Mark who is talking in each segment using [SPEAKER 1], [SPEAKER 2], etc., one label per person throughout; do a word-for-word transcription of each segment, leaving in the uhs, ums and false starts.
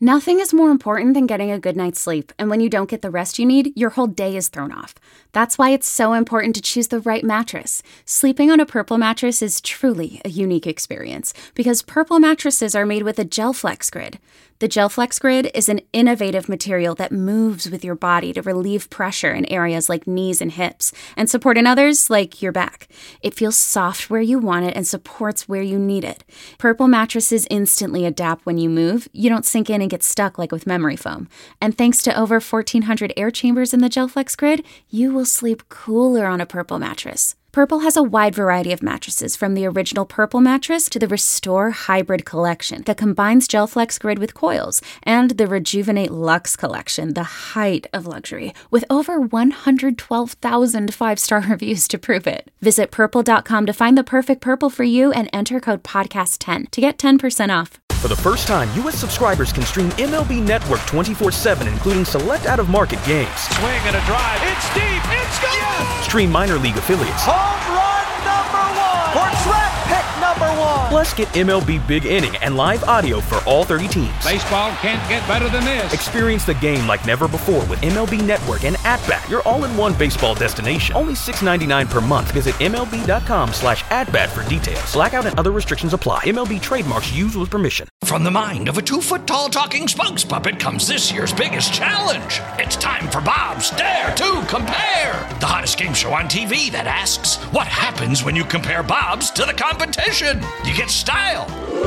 [SPEAKER 1] Nothing is more important than getting a good night's sleep, and when you don't get the rest you need, your whole day is thrown off. That's why it's so important to choose the right mattress. Sleeping on a Purple mattress is truly a unique experience, because Purple mattresses are made with a GelFlex Grid. The GelFlex Grid is an innovative material that moves with your body to relieve pressure in areas like knees and hips, and support in others like your back. It feels soft where you want it and supports where you need it. Purple mattresses instantly adapt when you move. You don't sink in and get stuck like with memory foam. And thanks to over fourteen hundred air chambers in the GelFlex Grid, you will sleep cooler on a Purple mattress. Purple has a wide variety of mattresses, from the original Purple mattress to the Restore Hybrid collection that combines GelFlex Grid with coils, and the Rejuvenate Luxe collection, the height of luxury, with over one hundred twelve thousand five-star reviews to prove it. Visit purple dot com to find the perfect Purple for you and enter code podcast ten to get ten percent off.
[SPEAKER 2] For the first time, U S subscribers can stream M L B Network twenty-four seven, including select out-of-market games.
[SPEAKER 3] Swing and a drive. It's deep. It's gone. Yes!
[SPEAKER 2] Stream minor league affiliates.
[SPEAKER 3] Home run number one. For draft pick number one.
[SPEAKER 2] Plus, get M L B Big Inning and live audio for all thirty teams.
[SPEAKER 3] Baseball can't get better than this.
[SPEAKER 2] Experience the game like never before with M L B Network and At-Bat, your all-in-one baseball destination. Only six dollars and ninety-nine cents per month. Visit M L B dot com slash at-bat for details. Blackout and other restrictions apply. M L B trademarks used with permission.
[SPEAKER 4] From the mind of a two-foot-tall talking spokes puppet comes this year's biggest challenge. It's time for Bob's Dare to Compare, the hottest game show on T V that asks, what happens when you compare Bob's to the competition? You get style.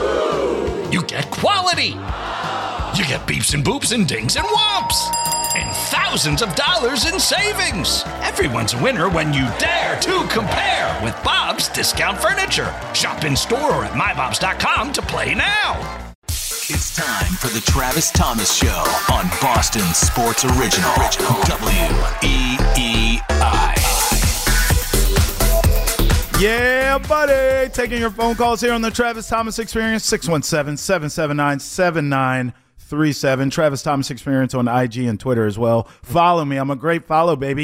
[SPEAKER 4] You get quality. You get beeps and boops and dings and whomps. And thousands of dollars in savings. Everyone's a winner when you dare to compare with Bob's Discount Furniture. Shop in store or at my bobs dot com to play now.
[SPEAKER 5] It's time for the Travis Thomas Show on Boston Sports Original, W E E I.
[SPEAKER 6] Yeah, buddy. Taking your phone calls here on the Travis Thomas Experience, six one seven, seven seven nine, seven nine three seven. Travis Thomas Experience on I G and Twitter as well. Follow me. I'm a great follow, baby.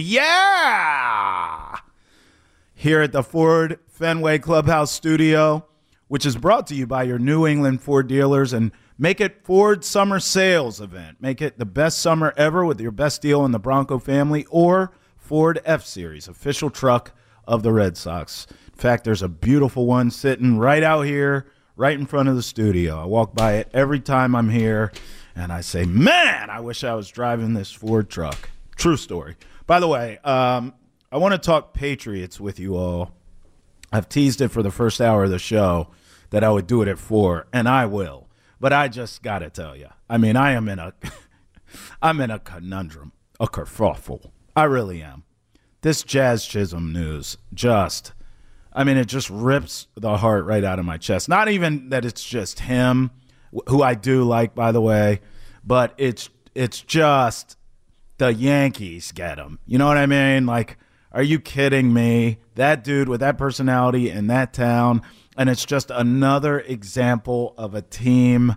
[SPEAKER 6] Yeah! Here at the Ford Fenway Clubhouse Studio, which is brought to you by your New England Ford dealers, and make it Ford Summer Sales Event. Make it the best summer ever with your best deal in the Bronco family, or Ford F-Series, official truck of the Red Sox. In fact, there's a beautiful one sitting right out here, right in front of the studio. I walk by it every time I'm here, and I say, man, I wish I was driving this Ford truck. True story. By the way, um, I want to talk Patriots with you all. I've teased it for the first hour of the show that I would do it at four, and I will. But I just got to tell you, I mean, I am in a, I'm in a conundrum, a kerfuffle. I really am. This Jazz Chisholm news just, I mean, it just rips the heart right out of my chest. Not even that it's just him, who I do like, by the way, but it's it's just the Yankees get him. You know what I mean? Like, are you kidding me? That dude with that personality in that town, and it's just another example of a team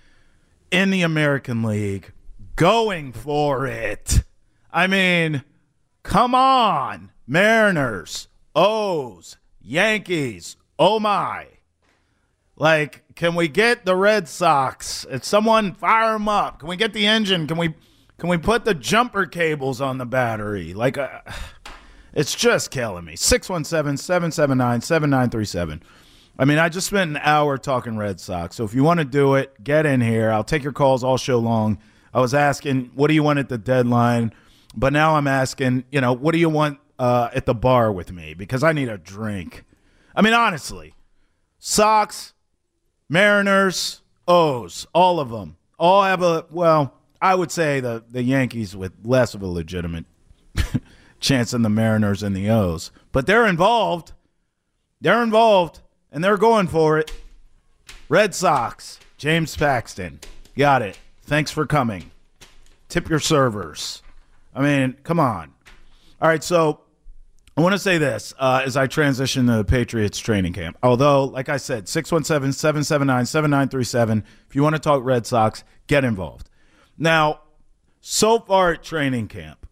[SPEAKER 6] in the American League going for it. I mean, come on, Mariners, O's, Yankees, oh my. Like, can we get the Red Sox? If someone fire them up. Can we get the engine? Can we can we put the jumper cables on the battery? Like, uh, it's just killing me. six one seven, seven seven nine, seven nine three seven. I mean, I just spent an hour talking Red Sox. So if you want to do it, get in here. I'll take your calls all show long. I was asking, what do you want at the deadline? But now I'm asking, you know, what do you want uh, at the bar with me? Because I need a drink. I mean, honestly, Sox, Mariners, O's, all of them, all have a, well, I would say the, the Yankees with less of a legitimate chance than the Mariners and the O's. But they're involved. They're involved, and they're going for it. Red Sox, James Paxton. Got it. Thanks for coming. Tip your servers. I mean, come on. All right, so I want to say this uh, as I transition to the Patriots training camp. Although, like I said, six one seven, seven seven nine, seven nine three seven. If you want to talk Red Sox, get involved. Now, so far at training camp,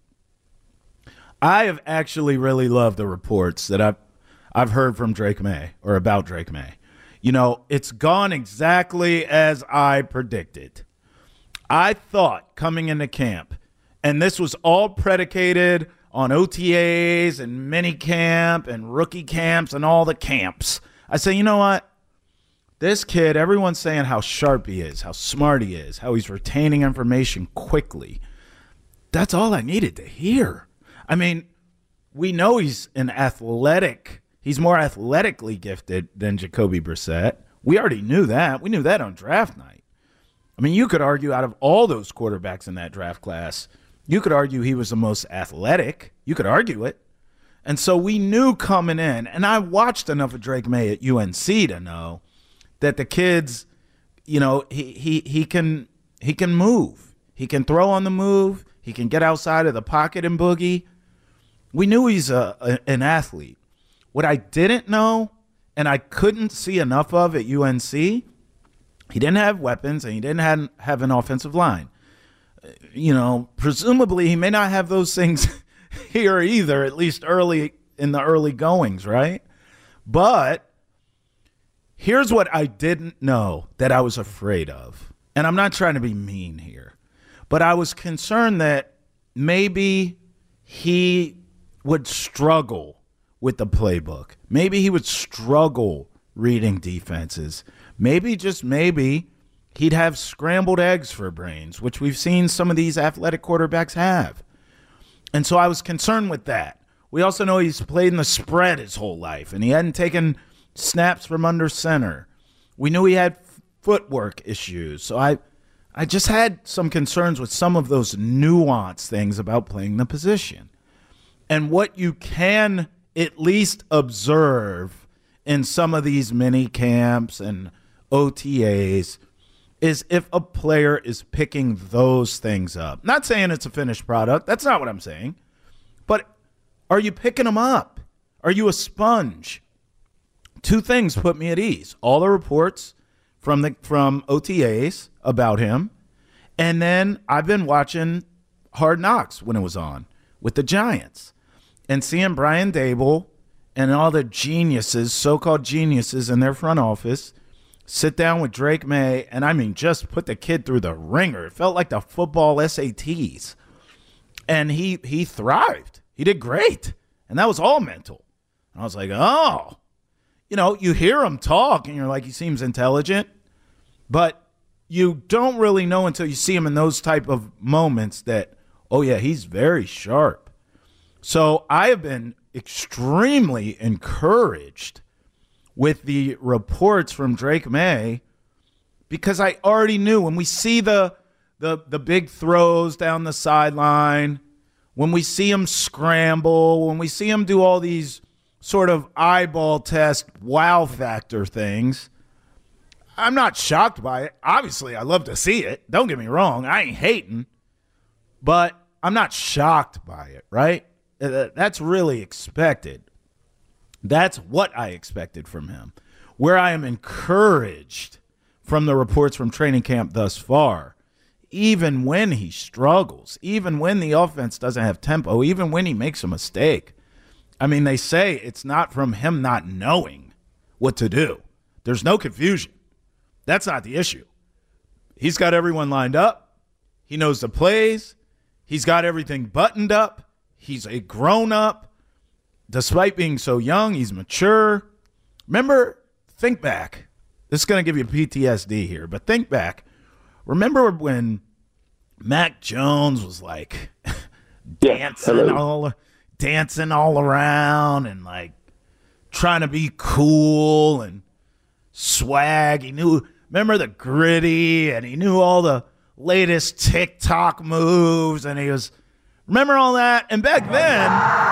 [SPEAKER 6] I have actually really loved the reports that I've, I've heard from Drake May, or about Drake May. You know, it's gone exactly as I predicted. I thought coming into camp, and this was all predicated on O T As and mini camp and rookie camps and all the camps. I say, you know what? This kid, everyone's saying how sharp he is, how smart he is, how he's retaining information quickly. That's all I needed to hear. I mean, we know he's an athletic. He's more athletically gifted than Jacoby Brissett. We already knew that. We knew that on draft night. I mean, you could argue out of all those quarterbacks in that draft class, you could argue he was the most athletic. You could argue it. And so we knew coming in, and I watched enough of Drake May at U N C to know that the kids, you know, he he he can he can move. He can throw on the move. He can get outside of the pocket and boogie. We knew he's a, a an athlete. What I didn't know, and I couldn't see enough of at U N C, he didn't have weapons and he didn't have, have an offensive line. You know, presumably he may not have those things here either, at least early in the early goings, right? But here's what I didn't know that I was afraid of. And I'm not trying to be mean here, but I was concerned that maybe he would struggle with the playbook. Maybe he would struggle reading defenses. Maybe, just maybe, he'd have scrambled eggs for brains, which we've seen some of these athletic quarterbacks have. And so I was concerned with that. We also know he's played in the spread his whole life, and he hadn't taken snaps from under center. We knew he had footwork issues. So I I just had some concerns with some of those nuanced things about playing the position. And what you can at least observe in some of these mini camps and O T As is if a player is picking those things up. Not saying it's a finished product. That's not what I'm saying. But are you picking them up? Are you a sponge? Two things put me at ease. All the reports from the from O T As about him. And then I've been watching Hard Knocks when it was on with the Giants. And seeing Brian Daboll and all the geniuses, so-called geniuses in their front office, sit down with Drake May, and I mean just put the kid through the ringer. It felt like the football S A Ts. And he he thrived. He did great. And that was all mental. And I was like, oh. You know, you hear him talk, and you're like, he seems intelligent. But you don't really know until you see him in those type of moments that, oh, yeah, he's very sharp. So I have been extremely encouraged with the reports from Drake May because I already knew when we see the the the big throws down the sideline, when we see him scramble, when we see him do all these sort of eyeball test wow factor things, I'm not shocked by it. Obviously, I love to see it. Don't get me wrong. I ain't hating. But I'm not shocked by it, right? That's really expected. That's what I expected from him. Where I am encouraged from the reports from training camp thus far, even when he struggles, even when the offense doesn't have tempo, even when he makes a mistake. I mean, they say it's not from him not knowing what to do. There's no confusion. That's not the issue. He's got everyone lined up. He knows the plays. He's got everything buttoned up. He's a grown-up. Despite being so young, he's mature. Remember, think back. This is going to give you P T S D here, but think back. Remember when Mac Jones was like dancing
[SPEAKER 7] yeah,
[SPEAKER 6] all dancing all around and like trying to be cool and swag. He knew, remember the gritty, and he knew all the latest TikTok moves, and he was, remember all that? And back then,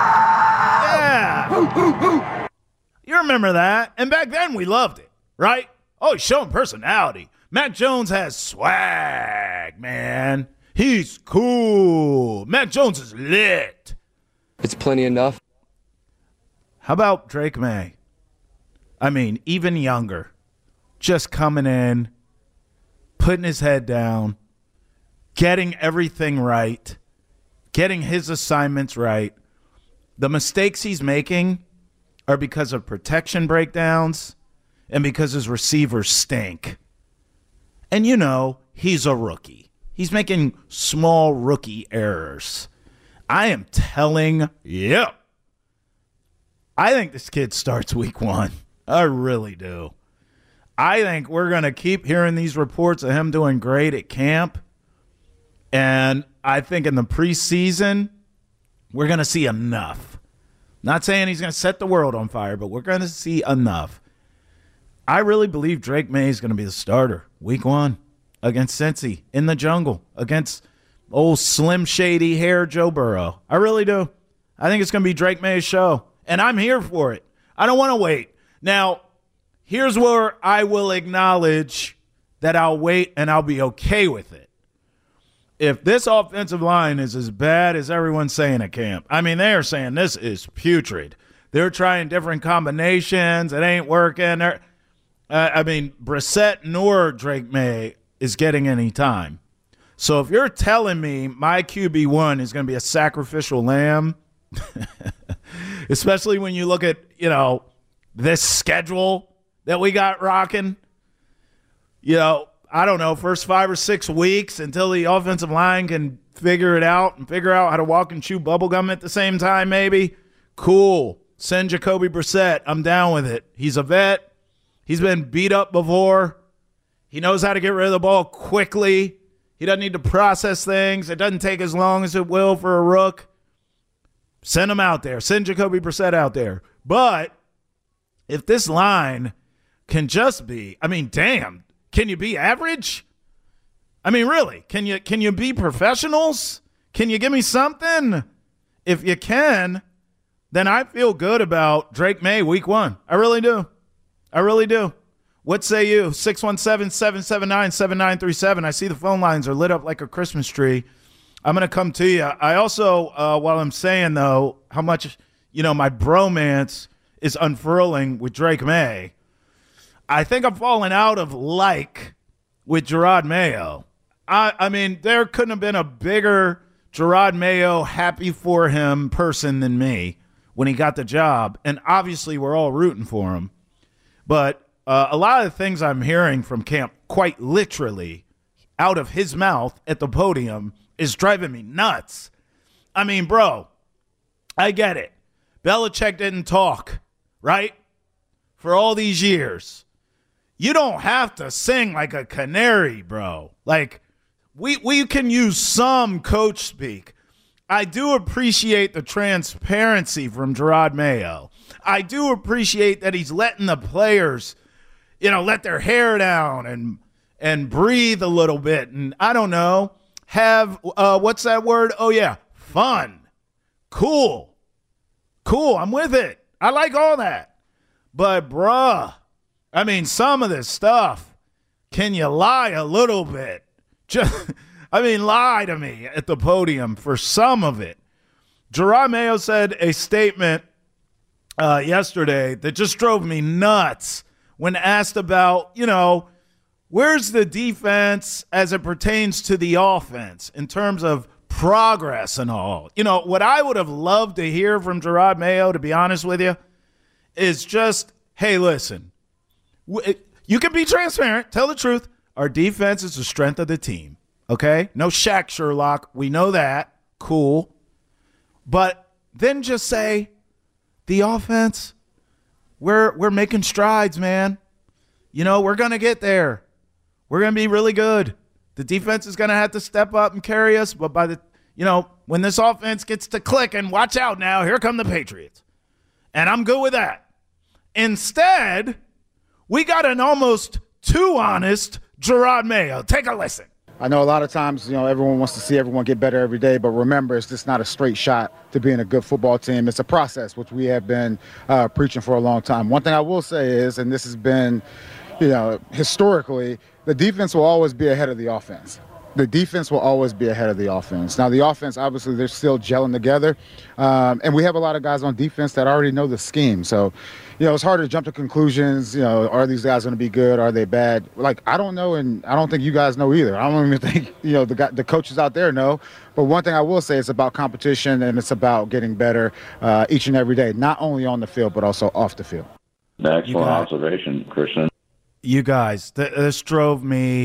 [SPEAKER 6] yeah, you remember that. And back then we loved it, right? Oh, he's showing personality. Mac Jones has swag, man. He's cool. Mac Jones is lit.
[SPEAKER 7] It's plenty enough.
[SPEAKER 6] How about Drake May? I mean, even younger. Just coming in, putting his head down, getting everything right, getting his assignments right. The mistakes he's making are because of protection breakdowns and because his receivers stink. And you know, he's a rookie. He's making small rookie errors. I am telling you. I think this kid starts week one. I really do. I think we're going to keep hearing these reports of him doing great at camp. And I think in the preseason, we're going to see enough. Not saying he's going to set the world on fire, but we're going to see enough. I really believe Drake May is going to be the starter week one against Cincy in the jungle against old Slim Shady hair Joe Burrow. I really do. I think it's going to be Drake May's show, and I'm here for it. I don't want to wait. Now, here's where I will acknowledge that I'll wait and I'll be okay with it. If this offensive line is as bad as everyone's saying at camp, I mean, they are saying this is putrid. They're trying different combinations. It ain't working. They're, uh, I mean, Brissett nor Drake May is getting any time. So if you're telling me my Q B one is going to be a sacrificial lamb, especially when you look at, you know, this schedule that we got rocking, you know, I don't know, first five or six weeks until the offensive line can figure it out and figure out how to walk and chew bubblegum at the same time, maybe. Cool. Send Jacoby Brissett. I'm down with it. He's a vet. He's been beat up before. He knows how to get rid of the ball quickly. He doesn't need to process things. It doesn't take as long as it will for a rook. Send him out there. Send Jacoby Brissett out there. But if this line can just be, I mean, damn, can you be average? I mean, really, can you can you be professionals? Can you give me something? If you can, then I feel good about Drake May week one. I really do. I really do. What say you? six one seven, seven seven nine, seven nine three seven. I see the phone lines are lit up like a Christmas tree. I'm going to come to you. I also, uh, while I'm saying, though, how much, you know, my bromance is unfurling with Drake May, I think I'm falling out of like with Gerard Mayo. I, I mean, there couldn't have been a bigger Gerard Mayo happy for him person than me when he got the job. And obviously we're all rooting for him. But uh, a lot of the things I'm hearing from camp, quite literally, out of his mouth at the podium is driving me nuts. I mean, bro, I get it. Belichick didn't talk, right? For all these years. You don't have to sing like a canary, bro. Like, we we can use some coach speak. I do appreciate the transparency from Gerard Mayo. I do appreciate that he's letting the players, you know, let their hair down and and breathe a little bit. And I don't know, have, uh, what's that word? Oh, yeah, fun. Cool. Cool, I'm with it. I like all that. But, bruh, I mean, some of this stuff, can you lie a little bit? Just, I mean, lie to me at the podium for some of it. Gerard Mayo said a statement uh, yesterday that just drove me nuts when asked about, you know, where's the defense as it pertains to the offense in terms of progress and all. You know, what I would have loved to hear from Gerard Mayo, to be honest with you, is just, hey, listen, you can be transparent, tell the truth. Our defense is the strength of the team, okay? No Shaq Sherlock. We know that. Cool. But then just say, the offense, we're we're making strides, man. You know, we're going to get there. We're going to be really good. The defense is going to have to step up and carry us, but by the, you know, when this offense gets to click, and watch out now, here come the Patriots. And I'm good with that. Instead, we got an almost too honest Gerard Mayo. Take a listen.
[SPEAKER 7] I know a lot of times, you know, everyone wants to see everyone get better every day, but remember, it's just not a straight shot to being a good football team. It's a process, which we have been uh, preaching for a long time. One thing I will say is, and this has been, you know, historically, the defense will always be ahead of the offense. The defense will always be ahead of the offense. Now, the offense, obviously, they're still gelling together. Um, and we have a lot of guys on defense that already know the scheme. So, you know, it's hard to jump to conclusions. You know, are these guys going to be good? Are they bad? Like, I don't know, and I don't think you guys know either. I don't even think, you know, the guy, the coaches out there know. But one thing I will say, it's about competition, and it's about getting better uh, each and every day, not only on the field, but also off the field.
[SPEAKER 8] Excellent observation, Christian.
[SPEAKER 6] You guys, th- this drove me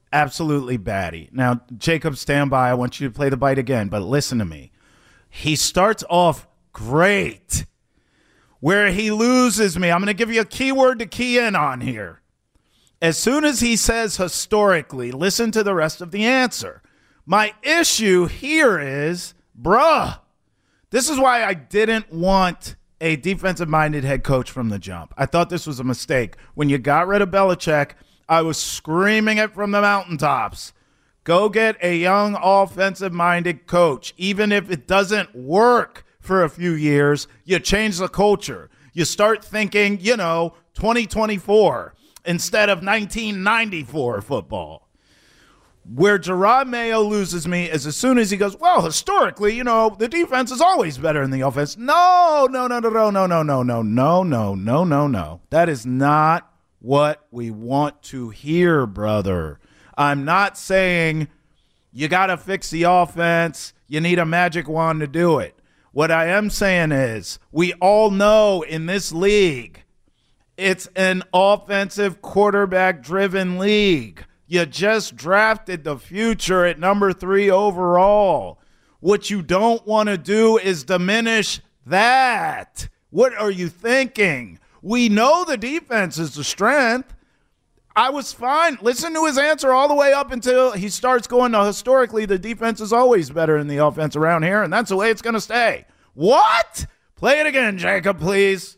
[SPEAKER 6] absolutely batty. Now, Jacob, stand by. I want you to play the bite again, but listen to me. He starts off great. Where he loses me, I'm going to give you a keyword to key in on here. As soon as he says historically, listen to the rest of the answer. My issue here is, bruh, this is why I didn't want a defensive-minded head coach from the jump. I thought this was a mistake. When you got rid of Belichick, I was screaming it from the mountaintops. Go get a young offensive-minded coach. Even if it doesn't work for a few years, you change the culture. You start thinking, you know, twenty twenty-four instead of nineteen ninety-four football. Where Jerod Mayo loses me is as soon as he goes, well, historically, you know, the defense is always better than the offense. No, no, no, no, no, no, no, no, no, no, no, no, no, no. That is not what we want to hear, brother. I'm not saying you got to fix the offense. You need a magic wand to do it. What I am saying is we all know in this league, it's an offensive quarterback-driven league. You just drafted the future at number three overall. What you don't want to do is diminish that. What are you thinking? We know the defense is the strength. I was fine. Listen to his answer all the way up until he starts going, no, historically, the defense is always better than the offense around here, and that's the way it's going to stay. What? Play it again, Jacob, please.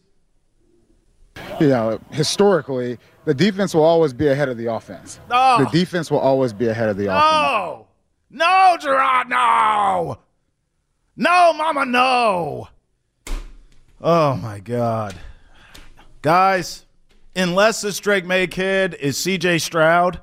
[SPEAKER 7] You know, historically, the defense will always be ahead of the offense.
[SPEAKER 6] No.
[SPEAKER 7] The defense will always be ahead of the
[SPEAKER 6] No.
[SPEAKER 7] offense.
[SPEAKER 6] No, Jerod, no. No, mama, no. Oh, my God. Guys, unless this Drake May kid is C J Stroud,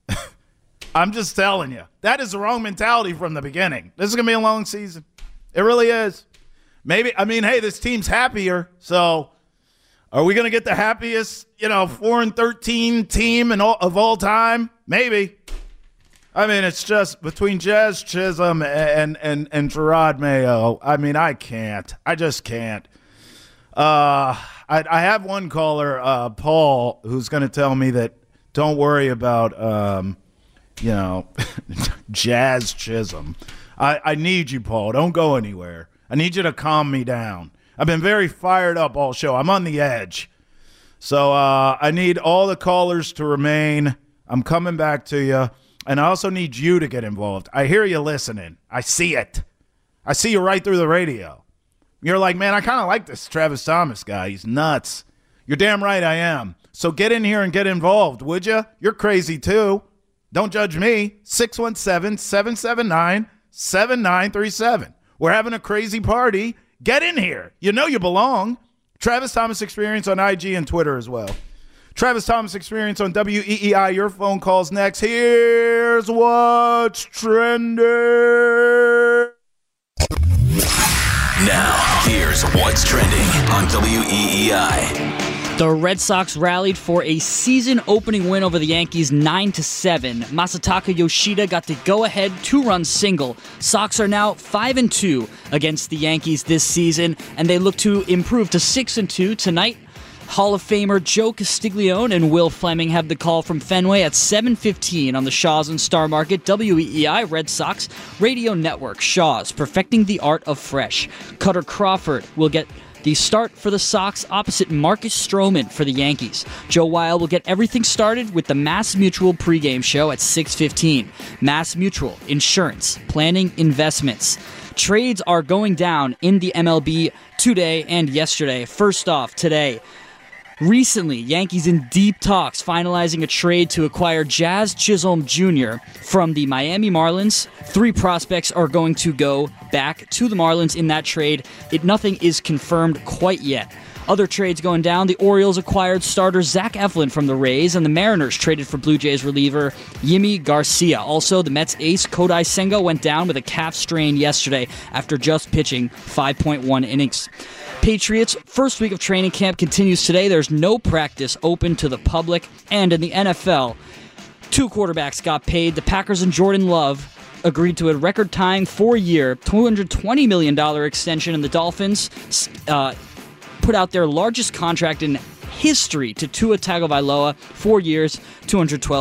[SPEAKER 6] I'm just telling you, that is the wrong mentality from the beginning. This is going to be a long season. It really is. Maybe, I mean, hey, this team's happier, so are we going to get the happiest, you know, four and thirteen team in all, of all time? Maybe. I mean, it's just between Jazz Chisholm and, and, and Jerod Mayo. I mean, I can't. I just can't. Uh, I, I have one caller, uh, Paul, who's going to tell me that don't worry about, um, you know, Jazz Chisholm. I, I need you, Paul. Don't go anywhere. I need you to calm me down. I've been very fired up all show. I'm on the edge. So uh, I need all the callers to remain. I'm coming back to you. And I also need you to get involved. I hear you listening. I see it. I see you right through the radio. You're like, man, I kind of like this Travis Thomas guy. He's nuts. You're damn right I am. So get in here and get involved, would you? You're crazy too. Don't judge me. six one seven, seven seven nine, seven nine three seven. We're having a crazy party. Get in here. You know you belong. Travis Thomas Experience on I G and Twitter as well. Travis Thomas Experience on W E E I. Your phone calls next. Here's what's trending.
[SPEAKER 5] Now, here's what's trending on W E E I.
[SPEAKER 8] The Red Sox rallied for a season-opening win over the Yankees nine to seven. Masataka Yoshida got the go-ahead two-run single. Sox are now five and two against the Yankees this season, and they look to improve to six and two tonight. Hall of Famer Joe Castiglione and Will Fleming have the call from Fenway at seven fifteen on the Shaw's and Star Market. W E E I Red Sox Radio Network. Shaw's, perfecting the art of fresh. Cutter Crawford will get the start for the Sox opposite Marcus Stroman for the Yankees. Joe Weil will get everything started with the Mass Mutual pregame show at six fifteen. Mass Mutual, insurance, planning, investments. Trades are going down in the M L B today and yesterday. First off, today, recently, Yankees in deep talks finalizing a trade to acquire Jazz Chisholm Junior from the Miami Marlins. Three prospects are going to go back to the Marlins in that trade. It nothing is confirmed quite yet. Other trades going down, the Orioles acquired starter Zach Eflin from the Rays, and the Mariners traded for Blue Jays reliever Yimi Garcia. Also, the Mets ace Kodai Senga went down with a calf strain yesterday after just pitching five point one innings. Patriots' first week of training camp continues today. There's no practice open to the public. And in the N F L, two quarterbacks got paid. The Packers and Jordan Love agreed to a record-tying four-year, two hundred twenty million dollars extension, and the Dolphins uh, put out their largest contract in history to Tua Tagovailoa, four years, two hundred twelve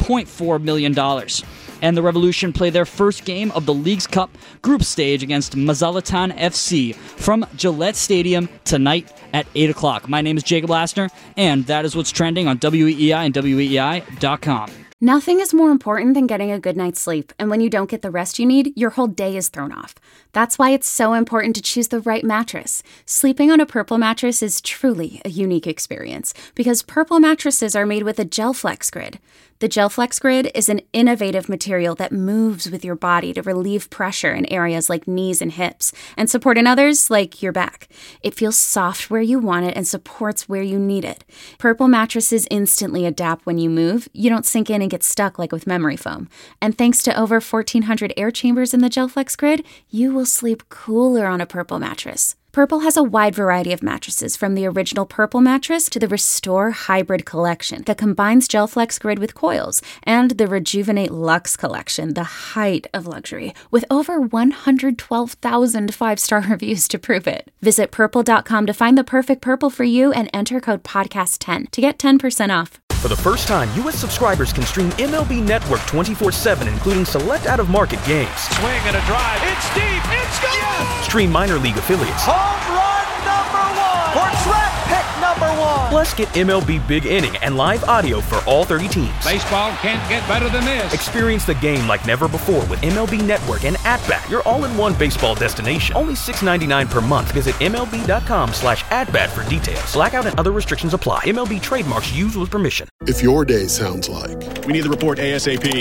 [SPEAKER 8] point four million dollars. And the Revolution play their first game of the League's Cup group stage against Mazatlan F C from Gillette Stadium tonight at eight o'clock. My name is Jacob Lassner, and that is what's trending on W E E I and W E E I dot com.
[SPEAKER 1] Nothing is more important than getting a good night's sleep, and when you don't get the rest you need, your whole day is thrown off. That's why it's so important to choose the right mattress. Sleeping on a Purple mattress is truly a unique experience, because Purple mattresses are made with a GelFlex Grid. The GelFlex Grid is an innovative material that moves with your body to relieve pressure in areas like knees and hips, and support in others like your back. It feels soft where you want it and supports where you need it. Purple mattresses instantly adapt when you move. You don't sink in and get stuck like with memory foam. And thanks to over fourteen hundred air chambers in the GelFlex Grid, you will sleep cooler on a Purple mattress. Purple has a wide variety of mattresses, from the original Purple mattress to the Restore Hybrid collection that combines GelFlex Grid with coils, and the Rejuvenate Luxe collection, the height of luxury, with over one hundred twelve thousand five-star reviews to prove it. Visit purple dot com to find the perfect Purple for you and enter code podcast ten to get ten percent off.
[SPEAKER 2] For the first time, U S subscribers can stream M L B Network twenty-four seven, including select out-of-market games.
[SPEAKER 3] Swing and a drive. It's deep. It's gone. Yes.
[SPEAKER 2] Stream minor league affiliates.
[SPEAKER 3] Home run number one. Or draft pick number one.
[SPEAKER 2] Plus, get M L B Big Inning and live audio for all thirty teams.
[SPEAKER 9] Baseball can't get better than this.
[SPEAKER 2] Experience the game like never before with M L B Network and At-Bat, your all-in-one baseball destination. Only six ninety-nine per month. Visit M L B dot com slash at-bat for details. Blackout and other restrictions apply. M L B trademarks used with permission.
[SPEAKER 10] If your day sounds like
[SPEAKER 11] we need the report ASAP,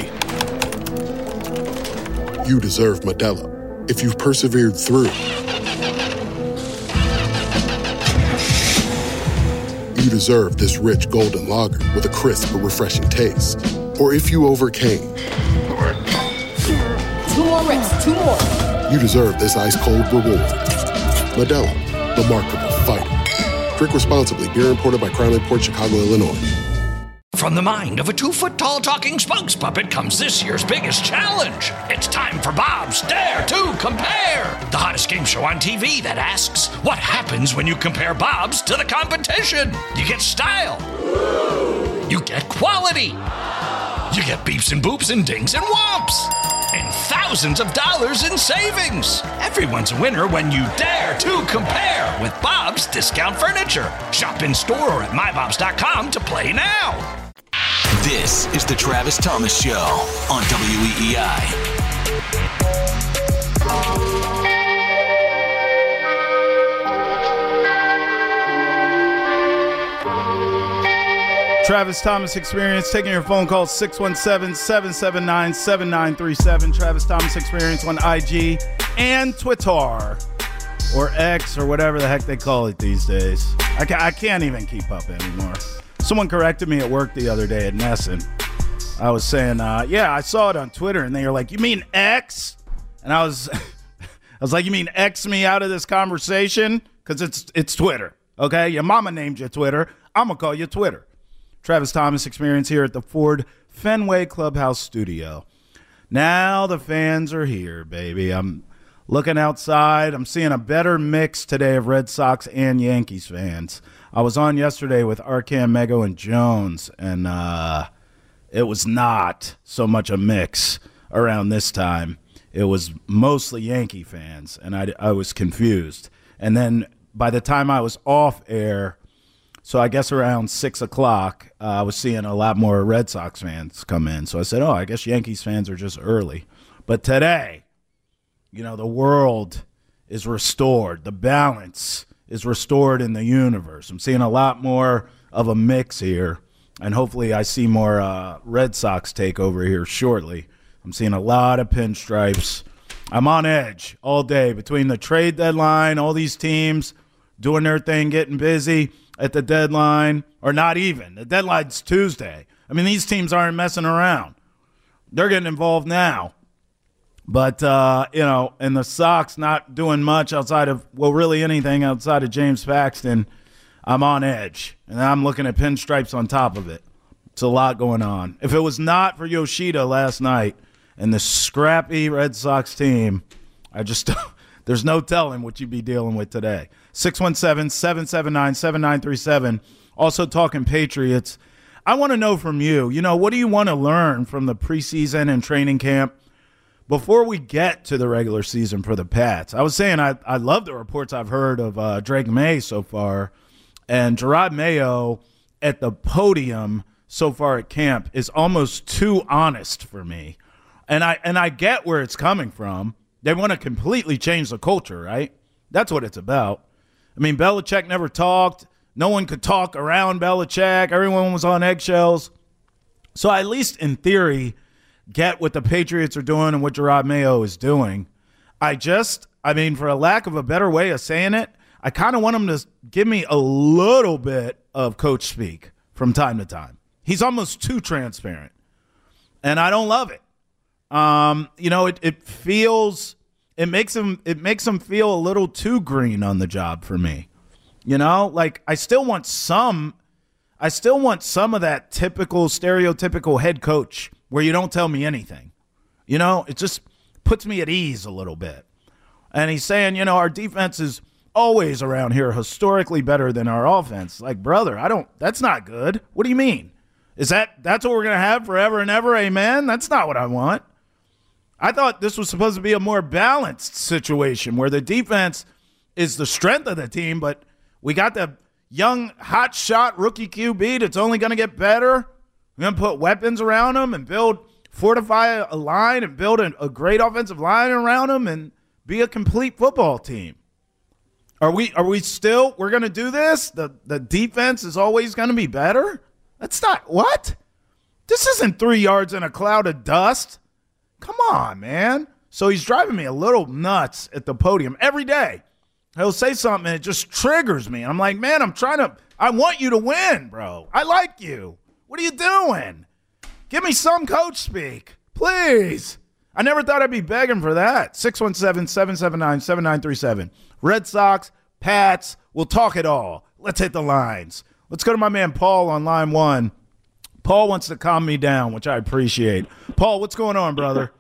[SPEAKER 10] you deserve Modelo. If you've persevered through, you deserve this rich golden lager with a crisp but refreshing taste. Or if you overcame,
[SPEAKER 12] two more reps, two more.
[SPEAKER 10] You deserve this ice cold reward. Modelo, the Markable Fighter. Drink responsibly. Beer imported by Crown Imports, Chicago, Illinois.
[SPEAKER 4] From the mind of a two-foot-tall talking spokes puppet comes this year's biggest challenge. It's time for Bob's Dare to Compare, the hottest game show on T V that asks, what happens when you compare Bob's to the competition? You get style. You get quality. You get beeps and boops and dings and whomps. And thousands of dollars in savings. Everyone's a winner when you dare to compare with Bob's Discount Furniture. Shop in store or at my bobs dot com to play now.
[SPEAKER 5] This is the Travis Thomas Show on W E E I.
[SPEAKER 6] Travis Thomas Experience, taking your phone call, six one seven, seven seven nine, seven nine three seven. Travis Thomas Experience on I G and Twitter, or X, or whatever the heck they call it these days. I, ca- I can't even keep up anymore. Someone corrected me at work the other day at Nesson. I was saying, uh, yeah, I saw it on Twitter, and they were like, you mean X? And I was, I was like, you mean X me out of this conversation? Because it's it's Twitter, okay? Your mama named you Twitter. I'm going to call you Twitter. Travis Thomas Experience here at the Ford Fenway Clubhouse Studio. Now the fans are here, baby. I'm looking outside. I'm seeing a better mix today of Red Sox and Yankees fans. I was on yesterday with Arcan, Mego, and Jones, and uh, it was not so much a mix around this time. It was mostly Yankee fans, and I, I was confused. And then by the time I was off air, so I guess around six o'clock, uh, I was seeing a lot more Red Sox fans come in. So I said, oh, I guess Yankees fans are just early. But today, you know, the world is restored. The balance is restored in the universe. I'm seeing a lot more of a mix here, and hopefully I see more uh, Red Sox take over here shortly. I'm seeing a lot of pinstripes. I'm on edge all day between the trade deadline, all these teams doing their thing, getting busy at the deadline, or not even. The deadline's Tuesday. I mean, these teams aren't messing around. They're getting involved now. But, uh, you know, and the Sox not doing much outside of, well, really anything outside of James Paxton. I'm on edge, and I'm looking at pinstripes on top of it. It's a lot going on. If it was not for Yoshida last night and the scrappy Red Sox team, I just there's no telling what you'd be dealing with today. six one seven, seven seven nine, seven nine three seven. Also talking Patriots. I want to know from you, you know, what do you want to learn from the preseason and training camp before we get to the regular season for the Pats? I was saying I, I love the reports I've heard of uh, Drake May so far, and Gerard Mayo at the podium so far at camp is almost too honest for me. And I and I get where it's coming from. They want to completely change the culture, right? That's what it's about. I mean, Belichick never talked. No one could talk around Belichick. Everyone was on eggshells. So I at least in theory get what the Patriots are doing and what Gerard Mayo is doing. I just, I mean, for a lack of a better way of saying it, I kind of want him to give me a little bit of coach speak from time to time. He's almost too transparent, and I don't love it. Um, you know, it, it feels it makes him it makes him feel a little too green on the job for me. You know, like I still want some, I still want some of that typical stereotypical head coach where you don't tell me anything. You know, it just puts me at ease a little bit. And he's saying, you know, our defense is always around here historically better than our offense. Like, brother, I don't. That's not good. What do you mean? Is that that's what we're going to have forever and ever? Amen? That's not what I want. I thought this was supposed to be a more balanced situation where the defense is the strength of the team, but we got the young, hot shot rookie Q B that's only going to get better. We're going to put weapons around him and build, fortify a line and build a, a great offensive line around him and be a complete football team. Are we Are we still, we're going to do this? The, the defense is always going to be better? That's not, what? This isn't three yards in a cloud of dust. Come on, man. So he's driving me a little nuts at the podium every day. He'll say something and it just triggers me. I'm like, man, I'm trying to, I want you to win, bro. I like you. What are you doing? Give me some coach speak, please. I never thought I'd be begging for that. six one seven, seven seven nine, seven nine three seven. Red Sox, Pats, we'll talk it all. Let's hit the lines. Let's go to my man Paul on line one. Paul wants to calm me down, which I appreciate. Paul, what's going on, brother?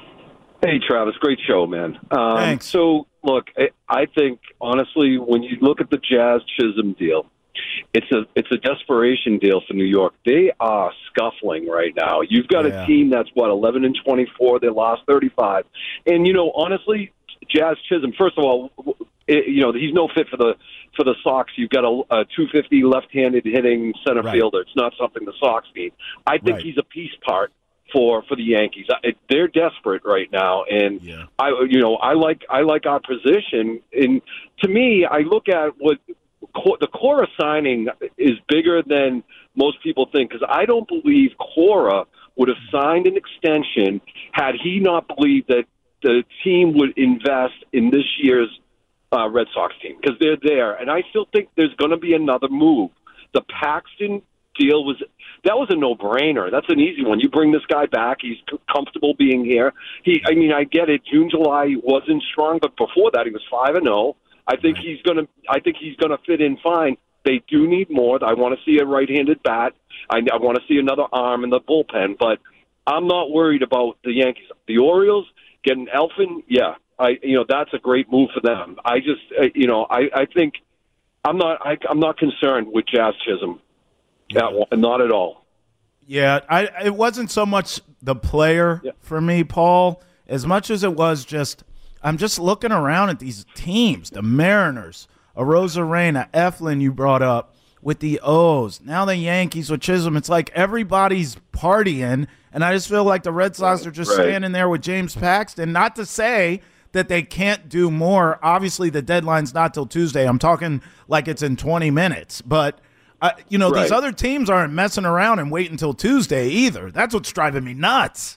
[SPEAKER 11] Hey, Travis. Great show, man. Um,
[SPEAKER 6] Thanks.
[SPEAKER 11] So, look, I, I think, honestly, when you look at the Jazz-Chisholm deal, it's a it's a desperation deal for New York. They are scuffling right now. You've got
[SPEAKER 6] Yeah.
[SPEAKER 11] a team that's, what, eleven and twenty-four. They lost thirty-five. And, you know, honestly, Jazz-Chisholm, first of all, it, you know, he's no fit for the for the Sox. You've got a, a two fifty left-handed hitting center
[SPEAKER 6] Right.
[SPEAKER 11] fielder. It's not something the Sox need. I think
[SPEAKER 6] Right.
[SPEAKER 11] he's a piece part for for the Yankees. I, they're desperate right now, and
[SPEAKER 6] Yeah.
[SPEAKER 11] I you know I like I like our position. And to me, I look at what the Cora signing is bigger than most people think, because I don't believe Cora would have signed an extension had he not believed that the team would invest in this year's uh, Red Sox team, because they're there. And I still think there's going to be another move. The Paxton deal was that was a no-brainer. That's an easy one. You bring this guy back; he's comfortable being here. He, I mean, I get it. June, July wasn't strong, but before that, he was five and zero. I think
[SPEAKER 6] Right.
[SPEAKER 11] he's gonna. I think he's gonna fit in fine. They do need more. I want to see a right-handed bat. I, I want to see another arm in the bullpen. But I'm not worried about the Yankees. The Orioles getting Elfin, yeah. I, you know, that's a great move for them. I just, uh, you know, I, I think I'm not. I, I'm not concerned with Jazz Chisholm. That one, not at all.
[SPEAKER 6] Yeah, I it wasn't so much the player
[SPEAKER 11] Yeah.
[SPEAKER 6] for me, Paul, as much as it was just I'm just looking around at these teams, the Mariners, Arozarena, Eflin you brought up with the O's, now the Yankees with Chisholm. It's like everybody's partying, and I just feel like the Red Sox are just
[SPEAKER 11] Right.
[SPEAKER 6] standing there with James Paxton. Not to say that they can't do more. Obviously, the deadline's not till Tuesday. I'm talking like it's in twenty minutes, but – Uh, you know, these
[SPEAKER 11] Right.
[SPEAKER 6] other teams aren't messing around and waiting until Tuesday either. That's what's driving me nuts.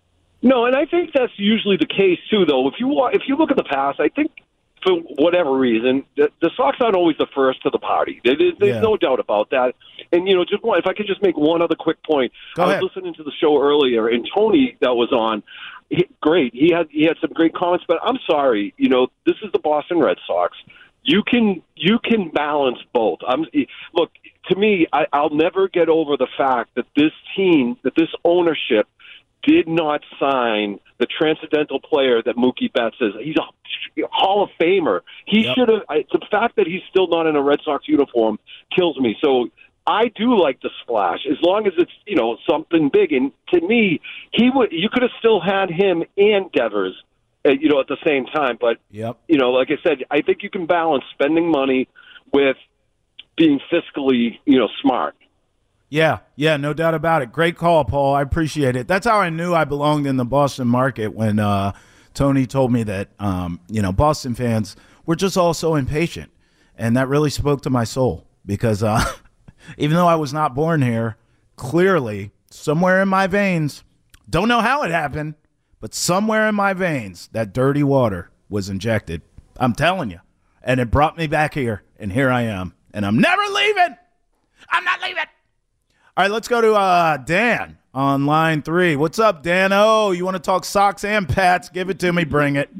[SPEAKER 11] No, and I think that's usually the case too. Though, if you wa- if you look at the past, I think for whatever reason, the, the Sox aren't always the first to the party. There, there's there's
[SPEAKER 6] Yeah.
[SPEAKER 11] no doubt about that. And you know, just one, if I could just make one other quick point.
[SPEAKER 6] Go
[SPEAKER 11] I was
[SPEAKER 6] ahead.
[SPEAKER 11] listening to the show earlier, and Tony that was on. He, great, he had he had some great comments, but I'm sorry, you know, this is the Boston Red Sox. You can you can balance both. I'm look to me. I, I'll never get over the fact that this team, that this ownership, did not sign the transcendental player that Mookie Betts is. He's a Hall of Famer. He
[SPEAKER 6] Yep.
[SPEAKER 11] should have. The fact that he's still not in a Red Sox uniform kills me. So I do like the splash as long as it's, you know, something big. And to me, he would. You could have still had him and Devers, uh, you know, at the same time. But
[SPEAKER 6] yep.
[SPEAKER 11] you know, like I said, I think you can balance spending money with being fiscally, you know, smart.
[SPEAKER 6] Yeah, yeah, no doubt about it. Great call, Paul. I appreciate it. That's how I knew I belonged in the Boston market when uh, Tony told me that, um, you know, Boston fans were just all so impatient. And that really spoke to my soul because uh, even though I was not born here, clearly somewhere in my veins, don't know how it happened, but somewhere in my veins, that dirty water was injected. I'm telling you. And it brought me back here, and here I am. And I'm never leaving. I'm not leaving. All right, let's go to uh, Dan on line three. What's up, Dan? Oh, you want to talk Sox and Pats? Give it to me. Bring it.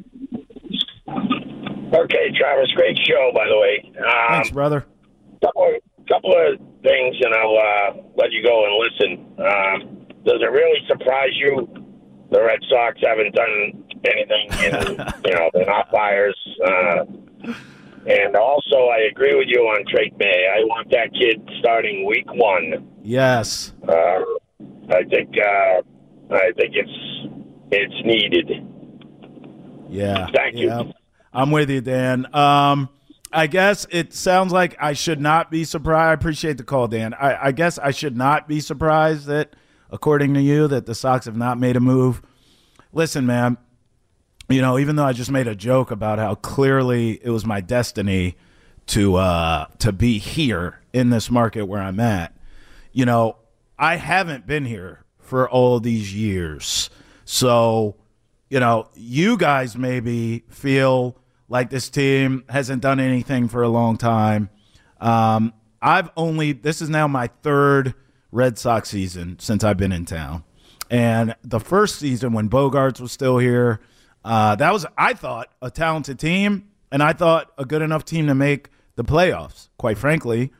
[SPEAKER 12] Okay, Travis, great show, by the way. Um,
[SPEAKER 6] Thanks, brother.
[SPEAKER 12] Couple of, couple of things, and I'll uh, let you go and listen. Um, does it really surprise you the Red Sox haven't done anything? In, you know, they're not buyers. Uh, and also, I agree with you on Drake May. I want that kid starting week one.
[SPEAKER 6] Yes.
[SPEAKER 12] Uh, I think uh, I think it's it's needed.
[SPEAKER 6] Yeah.
[SPEAKER 12] Thank you.
[SPEAKER 6] Yeah. I'm with you, Dan. Um, I guess it sounds like I should not be surprised. I appreciate the call, Dan. I, I guess I should not be surprised that, according to you, that the Sox have not made a move. Listen, man, you know, even though I just made a joke about how clearly it was my destiny to uh, to be here in this market where I'm at, you know, I haven't been here for all these years. So, you know, you guys maybe feel like this team hasn't done anything for a long time. Um, I've only – this is now my third Red Sox season since I've been in town. And the first season when Bogaerts was still here, uh, that was, I thought, a talented team, and I thought a good enough team to make the playoffs, quite frankly.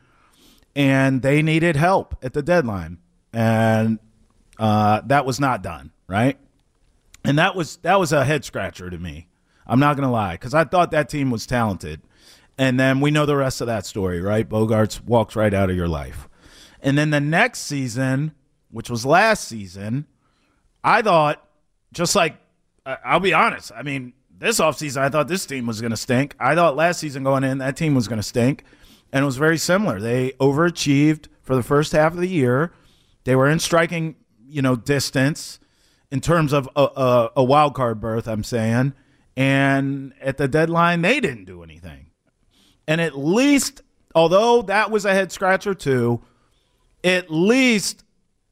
[SPEAKER 6] And they needed help at the deadline. And uh, that was not done, right? And that was that was a head-scratcher to me. I'm not going to lie, because I thought that team was talented. And then we know the rest of that story, right? Bogaerts walks right out of your life. And then the next season, which was last season, I thought, just like, I'll be honest, I mean, this offseason I thought this team was going to stink. I thought last season going in, that team was going to stink. And it was very similar. They overachieved for the first half of the year. They were in striking, you know, distance in terms of a, a, a wild card berth, I'm saying. And at the deadline, they didn't do anything. And at least, although that was a head scratcher too, at least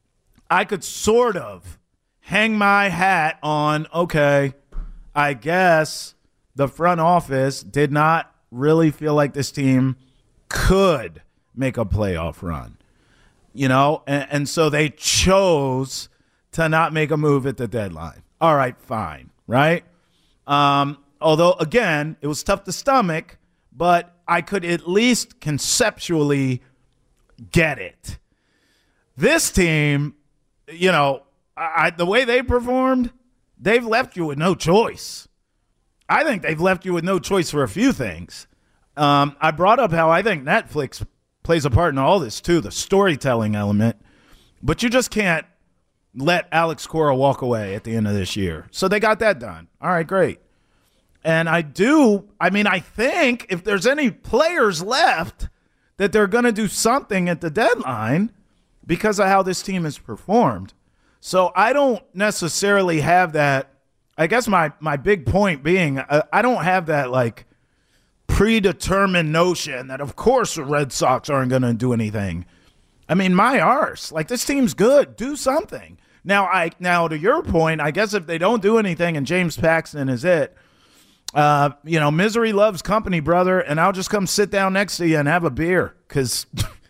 [SPEAKER 6] I could sort of hang my hat on, okay, I guess the front office did not really feel like this team could make a playoff run, you know, and, and so they chose to not make a move at the deadline. All right, fine, right? Um, although, again, it was tough to stomach, but I could at least conceptually get it. This team, you know, I, the way they performed, they've left you with no choice. I think they've left you with no choice for a few things. Um, I brought up how I think Netflix plays a part in all this, too, the storytelling element. But you just can't let Alex Cora walk away at the end of this year. So they got that done. All right, great. And I do, I mean, I think if there's any players left that they're going to do something at the deadline because of how this team has performed. So I don't necessarily have that. I guess my, my big point being, uh, I don't have that, like, predetermined notion that, of course, the Red Sox aren't going to do anything. I mean, my arse. Like, this team's good. Do something. Now, I now to your point, I guess if they don't do anything and James Paxton is it, uh, you know, misery loves company, brother, and I'll just come sit down next to you and have a beer because